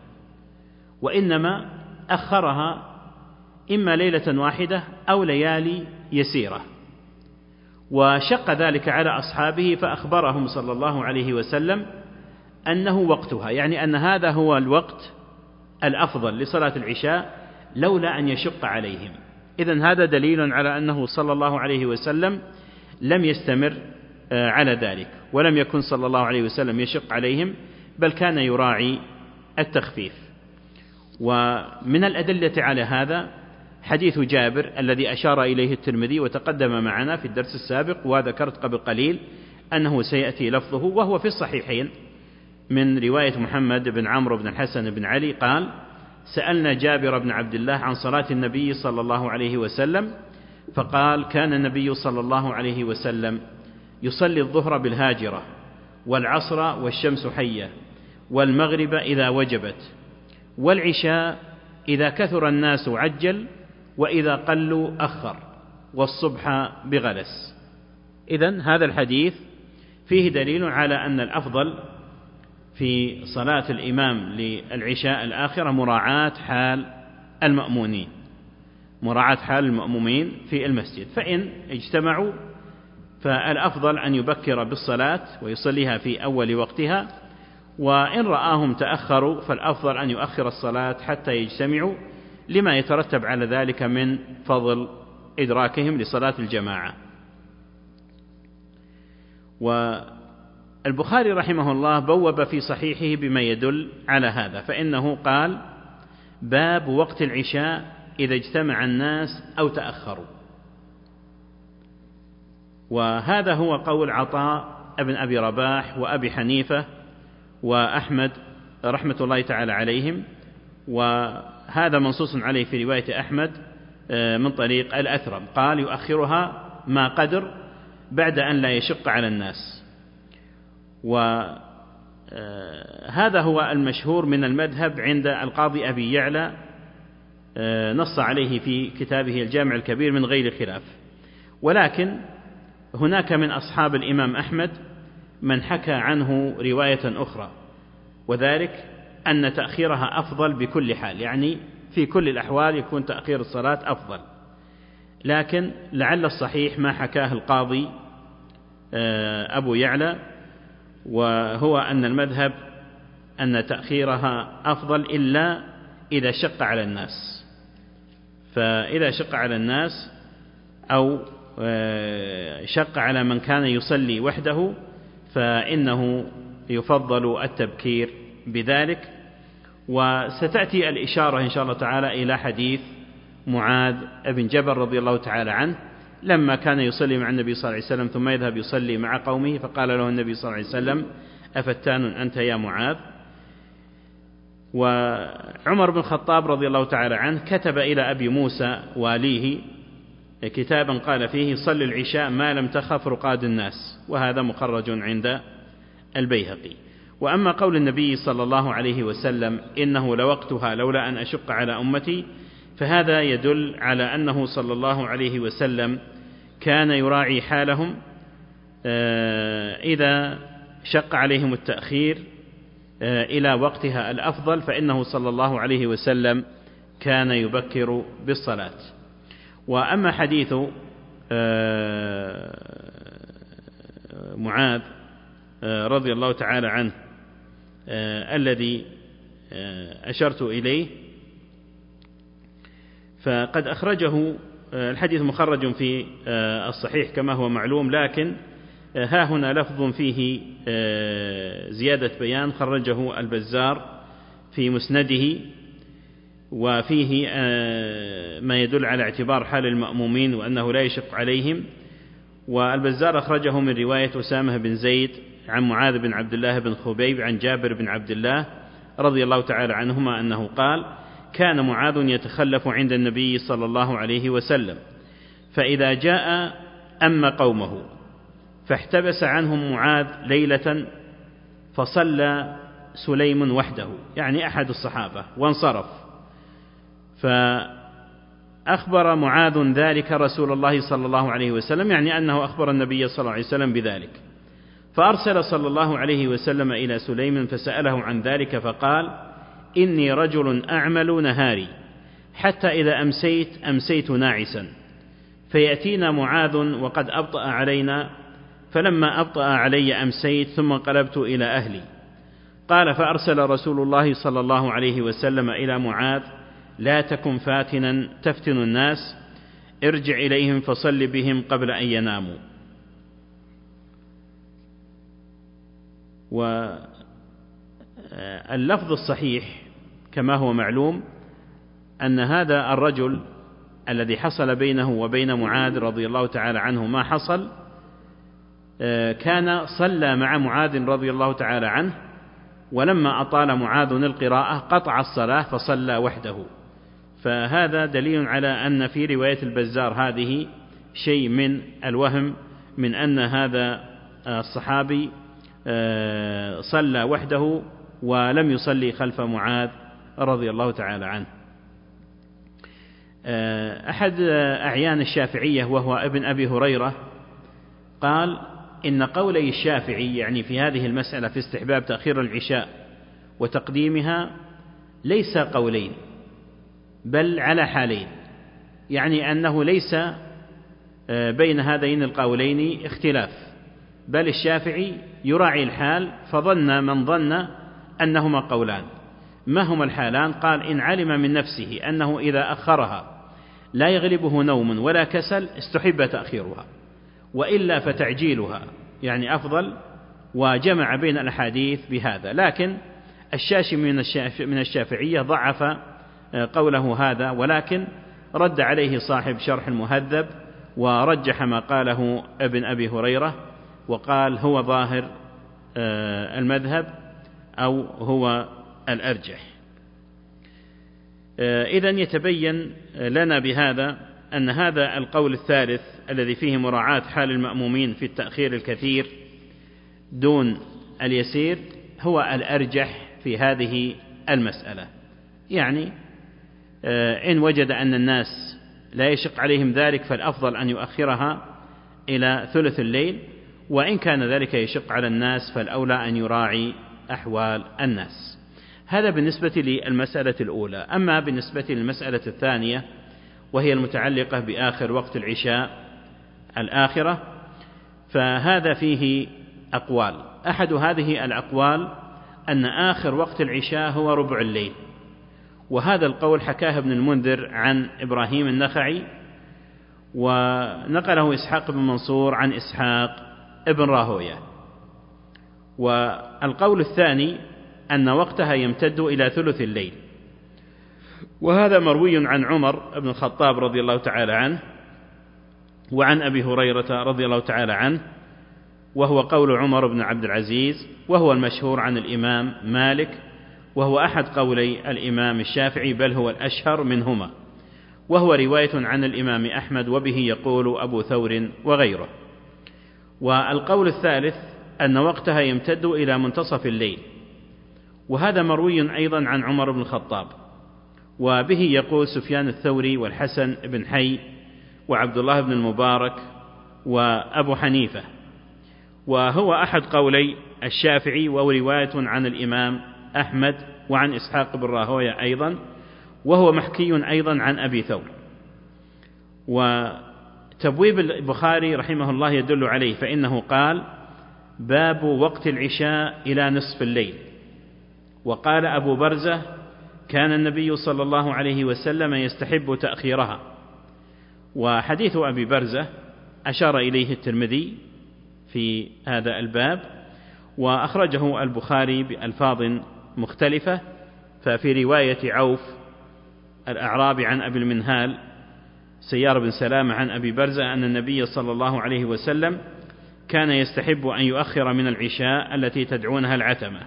وإنما أخرها إما ليلة واحدة أو ليالي يسيرة، وشق ذلك على أصحابه فأخبرهم صلى الله عليه وسلم أنه وقتها، يعني أن هذا هو الوقت الأفضل لصلاة العشاء لولا أن يشق عليهم. إذن هذا دليل على أنه صلى الله عليه وسلم لم يستمر على ذلك، ولم يكن صلى الله عليه وسلم يشق عليهم، بل كان يراعي التخفيف. ومن الأدلة على هذا حديث جابر الذي أشار إليه الترمذي وتقدم معنا في الدرس السابق، وذكرت قبل قليل أنه سيأتي لفظه، وهو في الصحيحين من رواية محمد بن عمرو بن الحسن بن علي قال: سألنا جابر بن عبد الله عن صلاة النبي صلى الله عليه وسلم فقال: كان النبي صلى الله عليه وسلم يصلي الظهر بالهاجرة، والعصر والشمس حية، والمغرب إذا وجبت، والعشاء إذا كثر الناس عجل، وإذا قلوا أخر، والصبح بغلس. إذن هذا الحديث فيه دليل على أن الأفضل في صلاة الإمام للعشاء الآخرة مراعاة حال المأمونين، مراعاة حال المأمومين في المسجد، فإن اجتمعوا فالأفضل أن يبكر بالصلاة ويصليها في أول وقتها، وإن رآهم تأخروا فالأفضل أن يؤخر الصلاة حتى يجتمعوا، لما يترتب على ذلك من فضل إدراكهم لصلاة الجماعة. والبخاري رحمه الله بوب في صحيحه بما يدل على هذا، فإنه قال: باب وقت العشاء إذا اجتمع الناس أو تأخروا. وهذا هو قول عطاء ابن أبي رباح وأبي حنيفة وأحمد رحمة الله تعالى عليهم، وهذا منصوص عليه في رواية أحمد من طريق الأثرم، قال: يؤخرها ما قدر بعد أن لا يشق على الناس. وهذا هو المشهور من المذهب عند القاضي أبي يعلى، نص عليه في كتابه الجامع الكبير من غير خلاف. ولكن هناك من أصحاب الإمام أحمد من حكى عنه رواية أخرى، وذلك أن تأخيرها أفضل بكل حال، يعني في كل الأحوال يكون تأخير الصلاة أفضل. لكن لعل الصحيح ما حكاه القاضي أبو يعلى، وهو أن المذهب أن تأخيرها أفضل إلا إذا شق على الناس، فإذا شق على الناس أو شق على من كان يصلي وحده فإنه يفضل التبكير بذلك. وستأتي الإشارة إن شاء الله تعالى إلى حديث معاذ بن جبل رضي الله تعالى عنه، لما كان يصلي مع النبي صلى الله عليه وسلم ثم يذهب يصلي مع قومه، فقال له النبي صلى الله عليه وسلم: أفتان أنت يا معاذ؟ وعمر بن الخطاب رضي الله تعالى عنه كتب إلى أبي موسى واليه كتابا قال فيه: صل العشاء ما لم تخف رقاد الناس، وهذا مخرج عند البيهقي. وأما قول النبي صلى الله عليه وسلم: إنه لوقتها لولا أن أشق على أمتي، فهذا يدل على أنه صلى الله عليه وسلم كان يراعي حالهم إذا شق عليهم التأخير إلى وقتها الأفضل، فإنه صلى الله عليه وسلم كان يبكر بالصلاة. وأما حديث معاذ رضي الله تعالى عنه الذي أشرت إليه، فقد أخرجه الحديث مخرج في الصحيح كما هو معلوم، لكن ها هنا لفظ فيه زيادة بيان، خرجه البزار في مسنده، وفيه ما يدل على اعتبار حال المأمومين وأنه لا يشق عليهم. والبزار أخرجه من رواية أسامة بن زيد عن معاذ بن عبد الله بن خبيب عن جابر بن عبد الله رضي الله تعالى عنهما أنه قال: كان معاذ يتخلف عند النبي صلى الله عليه وسلم، فإذا جاء أم قومه، فاحتبس عنهم معاذ ليلة فصلى سليم وحده، يعني أحد الصحابة، وانصرف. فأخبر معاذ ذلك رسول الله صلى الله عليه وسلم، يعني أنه أخبر النبي صلى الله عليه وسلم بذلك. فأرسل صلى الله عليه وسلم إلى سليم فسأله عن ذلك، فقال: إني رجل أعمل نهاري حتى إذا أمسيت أمسيت ناعسا، فيأتينا معاذ وقد أبطأ علينا، فلما أبطأ علي أمسيت ثم انقلبت إلى أهلي. قال: فأرسل رسول الله صلى الله عليه وسلم إلى معاذ: لا تكن فاتنا تفتن الناس، ارجع إليهم فصل بهم قبل أن يناموا. واللفظ الصحيح كما هو معلوم أن هذا الرجل الذي حصل بينه وبين معاذ رضي الله تعالى عنه ما حصل، كان صلى مع معاذ رضي الله تعالى عنه، ولما أطال معاذ القراءة قطع الصلاة فصلى وحده. فهذا دليل على أن في رواية البزار هذه شيء من الوهم من أن هذا الصحابي صلى وحده ولم يصلي خلف معاذ رضي الله تعالى عنه. أحد أعيان الشافعية وهو ابن أبي هريرة قال: إن قولي الشافعي، يعني في هذه المسألة في استحباب تأخير العشاء وتقديمها، ليس قولين بل على حالين، يعني أنه ليس بين هذين القولين اختلاف، بل الشافعي يراعي الحال، فظن من ظن أنهما قولان. ما هما الحالان؟ قال: إن علم من نفسه أنه إذا أخرها لا يغلبه نوم ولا كسل استحب تأخيرها، وإلا فتعجيلها يعني أفضل، وجمع بين الأحاديث بهذا. لكن الشاشي من الشافعية ضعف قوله هذا، ولكن رد عليه صاحب شرح المهذب ورجح ما قاله ابن أبي هريرة، وقال هو ظاهر المذهب أو هو الأرجح. إذن يتبين لنا بهذا أن هذا القول الثالث الذي فيه مراعاة حال المأمومين في التأخير الكثير دون اليسير هو الأرجح في هذه المسألة. يعني إن وجد أن الناس لا يشق عليهم ذلك فالأفضل أن يؤخرها إلى ثلث الليل، وإن كان ذلك يشق على الناس فالأولى أن يراعي أحوال الناس. هذا بالنسبة للمسألة الأولى. أما بالنسبة للمسألة الثانية وهي المتعلقة بآخر وقت العشاء الآخرة، فهذا فيه أقوال. أحد هذه الأقوال أن آخر وقت العشاء هو ربع الليل، وهذا القول حكاه ابن المنذر عن إبراهيم النخعي، ونقله إسحاق بن منصور عن إسحاق ابن راهوية. والقول الثاني أن وقتها يمتد إلى ثلث الليل، وهذا مروي عن عمر بن الخطاب رضي الله تعالى عنه وعن أبي هريرة رضي الله تعالى عنه، وهو قول عمر بن عبد العزيز، وهو المشهور عن الإمام مالك، وهو أحد قولي الإمام الشافعي، بل هو الأشهر منهما، وهو رواية عن الإمام أحمد، وبه يقول أبو ثور وغيره. والقول الثالث أن وقتها يمتد إلى منتصف الليل، وهذا مروي أيضا عن عمر بن الخطاب، وبه يقول سفيان الثوري والحسن بن حي وعبد الله بن المبارك وأبو حنيفة، وهو أحد قولي الشافعي، وهو رواية عن الإمام أحمد وعن إسحاق بن راهوية أيضا، وهو محكي أيضا عن أبي ثور. وتبويب البخاري رحمه الله يدل عليه، فإنه قال: باب وقت العشاء إلى نصف الليل. وقال أبو برزة: كان النبي صلى الله عليه وسلم يستحب تأخيرها. وحديث أبي برزة أشار إليه الترمذي في هذا الباب، وأخرجه البخاري بألفاظ مختلفة. ففي رواية عوف الأعرابي عن أبي المنهال سيار بن سلامة عن أبي برزة أن النبي صلى الله عليه وسلم كان يستحب أن يؤخر من العشاء التي تدعونها العتمة.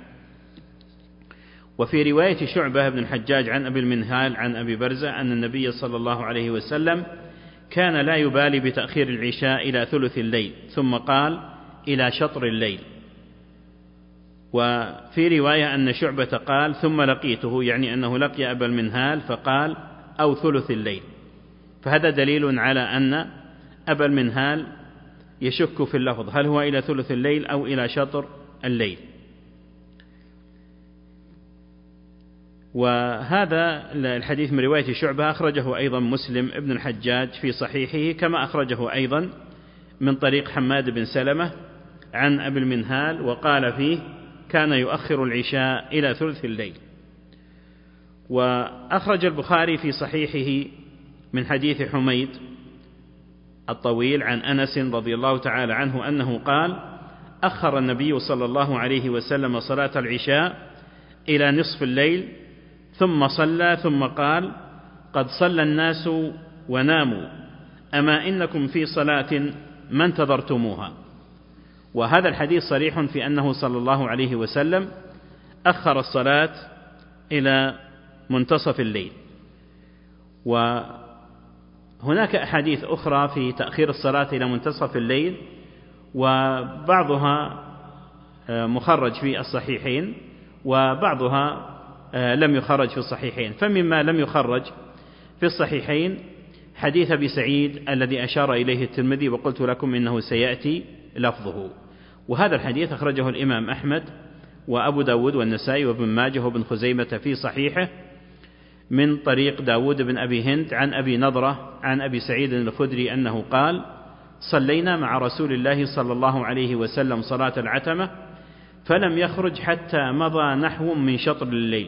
وفي رواية شعبة بن الحجاج عن أبي المنهال عن أبي برزة أن النبي صلى الله عليه وسلم كان لا يبالي بتأخير العشاء إلى ثلث الليل، ثم قال إلى شطر الليل. وفي رواية أن شعبة قال ثم لقيته، يعني أنه لقي أبا المنهال فقال أو ثلث الليل، فهذا دليل على أن أبا المنهال يشك في اللفظ هل هو إلى ثلث الليل أو إلى شطر الليل. وهذا الحديث من رواية شعبة أخرجه أيضا مسلم ابن الحجاج في صحيحه، كما أخرجه أيضا من طريق حماد بن سلمة عن أبي المنهال، وقال فيه كان يؤخر العشاء إلى ثلث الليل. وأخرج البخاري في صحيحه من حديث حميد الطويل عن أنس رضي الله تعالى عنه أنه قال أخر النبي صلى الله عليه وسلم صلاة العشاء إلى نصف الليل ثم صلى ثم قال قد صلى الناس وناموا، أما إنكم في صلاة ما انتظرتموها. وهذا الحديث صريح في أنه صلى الله عليه وسلم أخر الصلاة إلى منتصف الليل. وهناك أحاديث أخرى في تأخير الصلاة إلى منتصف الليل، وبعضها مخرج في الصحيحين وبعضها لم يخرج في الصحيحين. فمما لم يخرج في الصحيحين حديث أبي سعيد الذي أشار إليه الترمذي وقلت لكم إنه سيأتي لفظه، وهذا الحديث أخرجه الإمام أحمد وأبو داود والنسائي وابن ماجه وابن خزيمة في صحيحه من طريق داود بن أبي هند عن أبي نضرة عن أبي سعيد الخدري أنه قال صلينا مع رسول الله صلى الله عليه وسلم صلاة العتمة فلم يخرج حتى مضى نحو من شطر الليل،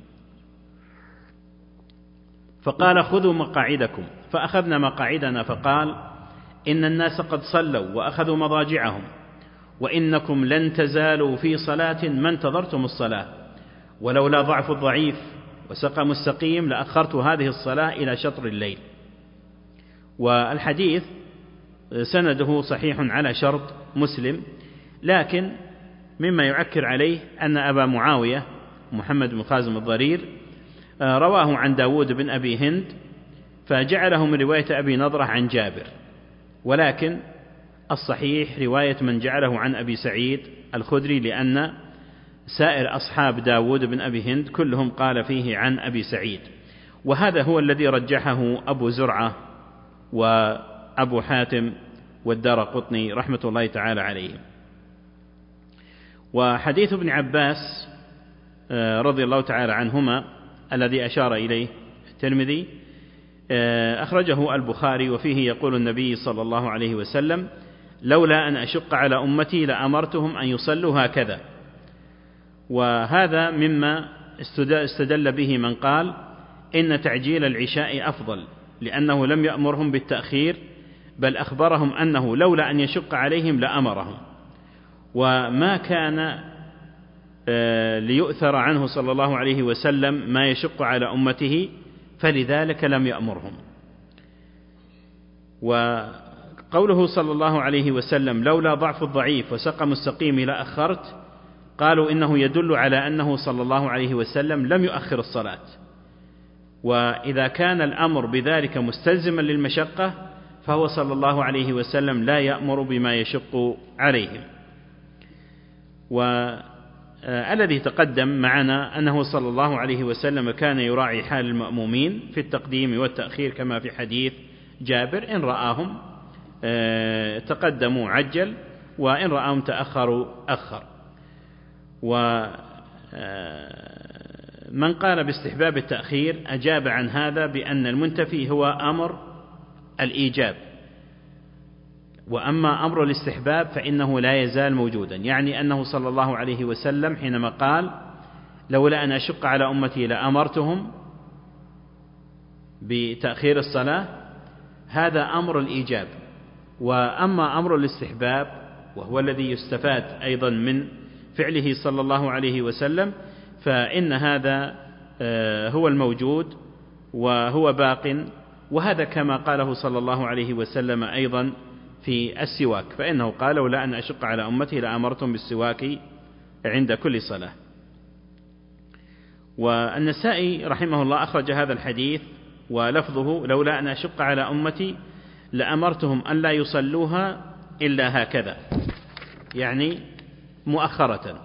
فقال خذوا مقاعدكم، فأخذنا مقاعدنا، فقال إن الناس قد صلوا وأخذوا مضاجعهم، وإنكم لن تزالوا في صلاة ما انتظرتم الصلاة، ولولا ضعف الضعيف وسقم السقيم لأخرت هذه الصلاة إلى شطر الليل. والحديث سنده صحيح على شرط مسلم، لكن مما يعكر عليه أن أبا معاوية محمد بن خازم الضرير رواه عن داود بن أبي هند فجعله من رواية أبي نضرة عن جابر، ولكن الصحيح رواية من جعله عن أبي سعيد الخدري، لأن سائر أصحاب داود بن أبي هند كلهم قال فيه عن أبي سعيد، وهذا هو الذي رجحه أبو زرعة وأبو حاتم والدارقطني رحمة الله تعالى عليهم. وحديث ابن عباس رضي الله تعالى عنهما الذي أشار إليه الترمذي أخرجه البخاري، وفيه يقول النبي صلى الله عليه وسلم لولا أن أشق على أمتي لأمرتهم أن يصلوا هكذا. وهذا مما استدل به من قال إن تعجيل العشاء أفضل، لأنه لم يأمرهم بالتأخير بل أخبرهم أنه لولا أن يشق عليهم لأمرهم، وما كان ليؤثر عنه صلى الله عليه وسلم ما يشق على أمته فلذلك لم يأمرهم. وقوله صلى الله عليه وسلم لولا ضعف الضعيف وسقم السقيم لأخرت، قالوا إنه يدل على أنه صلى الله عليه وسلم لم يؤخر الصلاة، وإذا كان الأمر بذلك مستلزما للمشقة فهو صلى الله عليه وسلم لا يأمر بما يشق عليهم. والذي تقدم معنا أنه صلى الله عليه وسلم كان يراعي حال المأمومين في التقديم والتأخير، كما في حديث جابر إن رآهم تقدموا عجل وإن رآهم تأخروا أخر. ومن قال باستحباب التأخير أجاب عن هذا بأن المنتفي هو أمر الإيجاب، وأما أمر الاستحباب فإنه لا يزال موجودا، يعني أنه صلى الله عليه وسلم حينما قال لولا أن أشق على أمتي لأمرتهم بتأخير الصلاة هذا أمر الإيجاب. وأما أمر الاستحباب وهو الذي يستفاد أيضا من فعله صلى الله عليه وسلم فإن هذا هو الموجود وهو باق، وهذا كما قاله صلى الله عليه وسلم أيضا في السواك، فإنه قال لولا أن أشق على أمتي لأمرتهم بالسواك عند كل صلاة. والنسائي رحمه الله أخرج هذا الحديث ولفظه لولا أن أشق على أمتي لأمرتهم أن لا يصلوها إلا هكذا، يعني مؤخرة.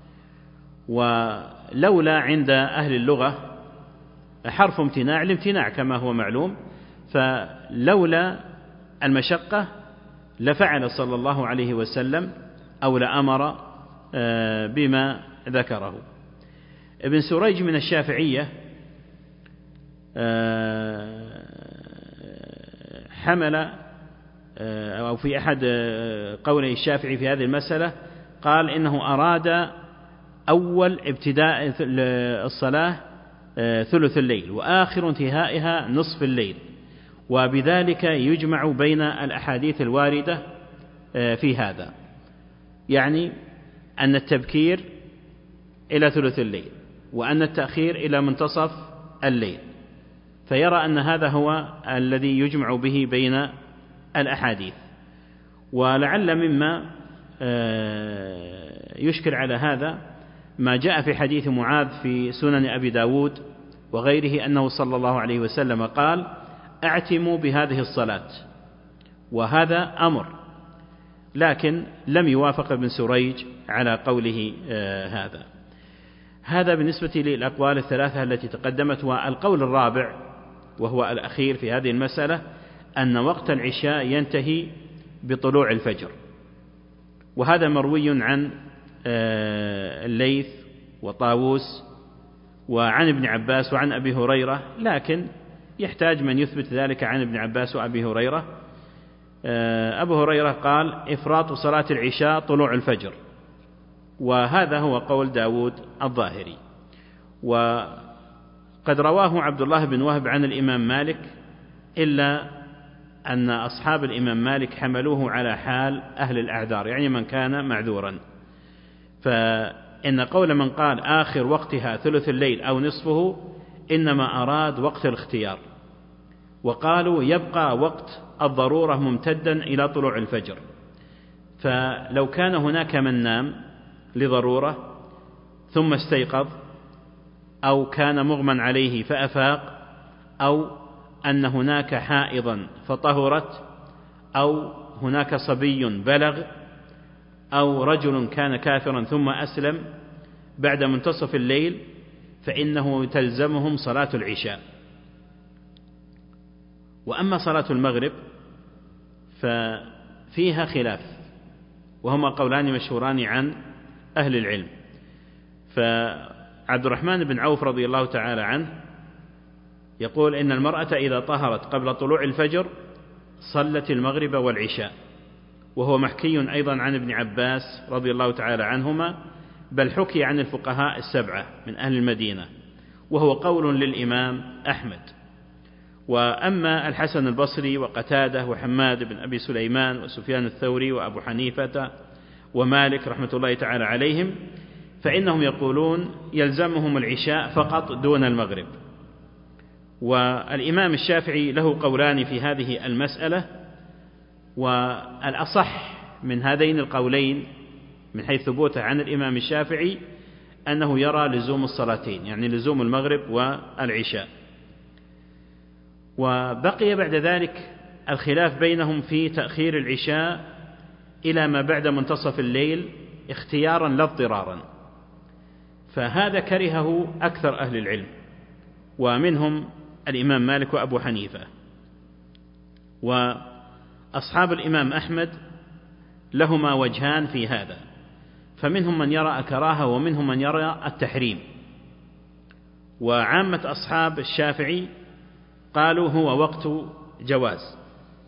ولولا عند أهل اللغة حرف امتناع الامتناع كما هو معلوم، فلولا المشقة لفعل صلى الله عليه وسلم أو لأمر بما ذكره. ابن سريج من الشافعية حمل أو في أحد قوله الشافعي في هذه المسألة قال إنه أراد أول ابتداء الصلاة ثلث الليل وآخر انتهائها نصف الليل، وبذلك يجمع بين الأحاديث الواردة في هذا، يعني أن التبكير إلى ثلث الليل وأن التأخير إلى منتصف الليل، فيرى أن هذا هو الذي يجمع به بين الأحاديث. ولعل مما يشكل على هذا ما جاء في حديث معاذ في سنن أبي داود وغيره أنه صلى الله عليه وسلم قال أعتموا بهذه الصلاة، وهذا أمر، لكن لم يوافق ابن سريج على قوله هذا. هذا بالنسبة للأقوال الثلاثة التي تقدمت. والقول الرابع وهو الأخير في هذه المسألة أن وقت العشاء ينتهي بطلوع الفجر، وهذا مروي عن الليث وطاووس وعن ابن عباس وعن أبي هريرة، لكن يحتاج من يثبت ذلك عن ابن عباس وأبي هريرة. أبو هريرة قال إفراط صلاة العشاء طلوع الفجر، وهذا هو قول داود الظاهري. وقد رواه عبد الله بن وهب عن الإمام مالك، إلا أن أصحاب الإمام مالك حملوه على حال أهل الأعذار، يعني من كان معذورا، فإن قول من قال آخر وقتها ثلث الليل أو نصفه إنما أراد وقت الاختيار، وقالوا يبقى وقت الضرورة ممتدا إلى طلوع الفجر. فلو كان هناك من نام لضرورة ثم استيقظ، أو كان مغمى عليه فأفاق، أو أن هناك حائضا فطهرت، أو هناك صبي بلغ، أو رجل كان كافرا ثم أسلم بعد منتصف الليل، فإنه تلزمهم صلاة العشاء. وأما صلاة المغرب ففيها خلاف، وهما قولان مشهوران عن أهل العلم. فعبد الرحمن بن عوف رضي الله تعالى عنه يقول إن المرأة إذا طهرت قبل طلوع الفجر صلت المغرب والعشاء، وهو محكي أيضا عن ابن عباس رضي الله تعالى عنهما، بل حكي عن الفقهاء السبعة من أهل المدينة، وهو قول للإمام أحمد. وأما الحسن البصري وقتادة وحماد بن أبي سليمان وسفيان الثوري وأبو حنيفة ومالك رحمة الله تعالى عليهم، فإنهم يقولون يلزمهم العشاء فقط دون المغرب. والإمام الشافعي له قولان في هذه المسألة، والأصح من هذين القولين من حيث ثبوته عن الإمام الشافعي أنه يرى لزوم الصلاتين، يعني لزوم المغرب والعشاء. وبقي بعد ذلك الخلاف بينهم في تأخير العشاء إلى ما بعد منتصف الليل اختيارا لا اضطرارا، فهذا كرهه أكثر أهل العلم، ومنهم الإمام مالك وأبو حنيفة. وأصحاب الإمام أحمد لهما وجهان في هذا، فمنهم من يرى الكراهة ومنهم من يرى التحريم. وعامة أصحاب الشافعي قالوا هو وقت جواز،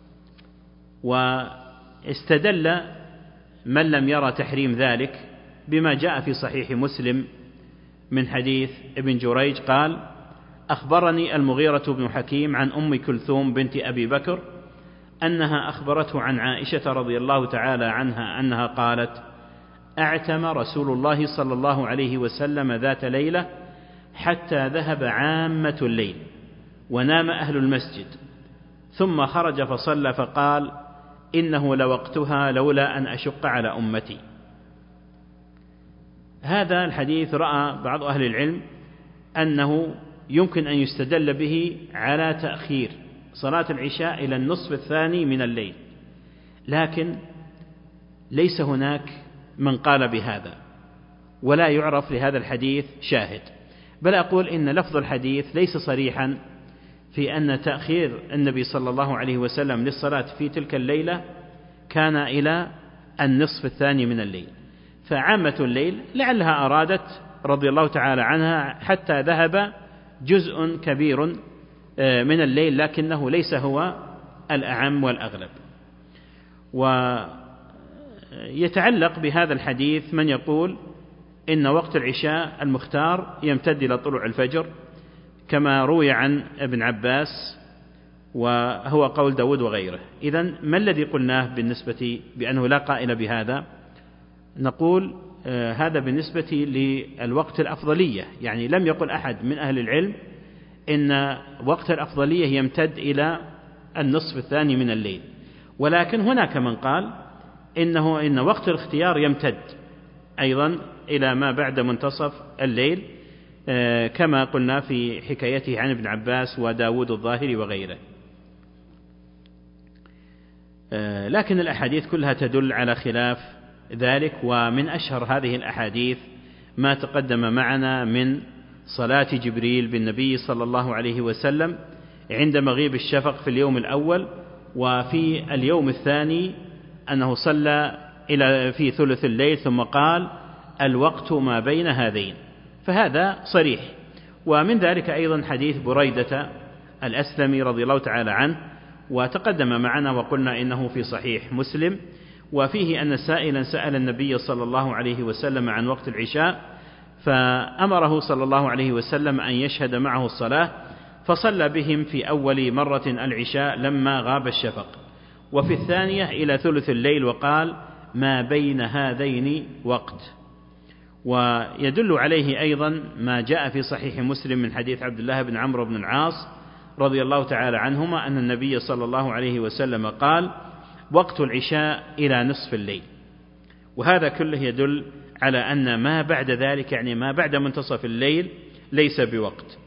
واستدل من لم يرى تحريم ذلك بما جاء في صحيح مسلم من حديث ابن جريج قال أخبرني المغيرة بن حكيم عن أم كلثوم بنت أبي بكر أنها أخبرته عن عائشة رضي الله تعالى عنها أنها قالت أعتم رسول الله صلى الله عليه وسلم ذات ليلة حتى ذهب عامة الليل ونام أهل المسجد، ثم خرج فصلى فقال إنه لوقتها لولا أن أشق على أمتي. هذا الحديث رأى بعض أهل العلم أنه يمكن أن يستدل به على تأخير صلاة العشاء إلى النصف الثاني من الليل، لكن ليس هناك من قال بهذا ولا يعرف لهذا الحديث شاهد، بل أقول إن لفظ الحديث ليس صريحا في أن تأخير النبي صلى الله عليه وسلم للصلاة في تلك الليلة كان إلى النصف الثاني من الليل، فعامة الليل لعلها أرادت رضي الله تعالى عنها حتى ذهب جزء كبير من الليل، لكنه ليس هو الأعم والأغلب. ويتعلق بهذا الحديث من يقول إن وقت العشاء المختار يمتد إلى طلوع الفجر كما روي عن ابن عباس، وهو قول داود وغيره. إذن ما الذي قلناه بالنسبة بأنه لا قائل بهذا؟ نقول آه هذا بالنسبة للوقت الأفضلية، يعني لم يقل أحد من أهل العلم إن وقت الأفضلية يمتد إلى النصف الثاني من الليل، ولكن هناك من قال إنه إن وقت الاختيار يمتد أيضا إلى ما بعد منتصف الليل، آه كما قلنا في حكايته عن ابن عباس وداود الظاهري وغيره. آه لكن الأحاديث كلها تدل على خلاف ذلك، ومن أشهر هذه الأحاديث ما تقدم معنا من صلاة جبريل بالنبي صلى الله عليه وسلم عند مغيب الشفق في اليوم الأول، وفي اليوم الثاني أنه صلى إلى في ثلث الليل ثم قال الوقت ما بين هذين، فهذا صريح. ومن ذلك أيضا حديث بريدة الأسلمي رضي الله تعالى عنه، وتقدم معنا وقلنا إنه في صحيح مسلم، وفيه أن سائلا سأل النبي صلى الله عليه وسلم عن وقت العشاء، فأمره صلى الله عليه وسلم أن يشهد معه الصلاة، فصلى بهم في أول مرة العشاء لما غاب الشفق، وفي الثانية إلى ثلث الليل، وقال ما بين هذين وقت. ويدل عليه أيضا ما جاء في صحيح مسلم من حديث عبد الله بن عمرو بن العاص رضي الله تعالى عنهما أن النبي صلى الله عليه وسلم قال وقت العشاء إلى نصف الليل، وهذا كله يدل على أن ما بعد ذلك يعني ما بعد منتصف الليل ليس بوقت،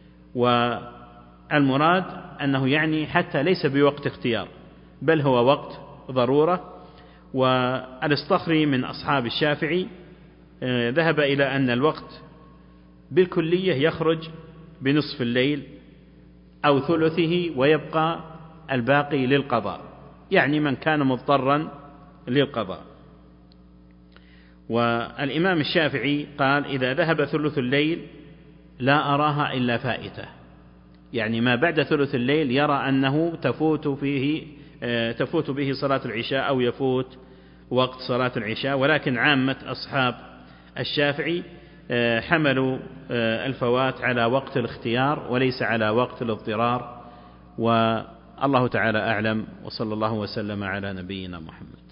والمراد أنه يعني حتى ليس بوقت اختيار بل هو وقت ضرورة. والاسطخري من أصحاب الشافعي ذهب إلى أن الوقت بالكلية يخرج بنصف الليل أو ثلثه ويبقى الباقي للقضاء، يعني من كان مضطرا للقضاء. والإمام الشافعي قال إذا ذهب ثلث الليل لا أراها إلا فائتة، يعني ما بعد ثلث الليل يرى أنه تفوت فيه تفوت به صلاة العشاء أو يفوت وقت صلاة العشاء. ولكن عامة أصحاب الشافعي حملوا الفوات على وقت الاختيار وليس على وقت الاضطرار، والله تعالى أعلم، وصلى الله وسلم على نبينا محمد.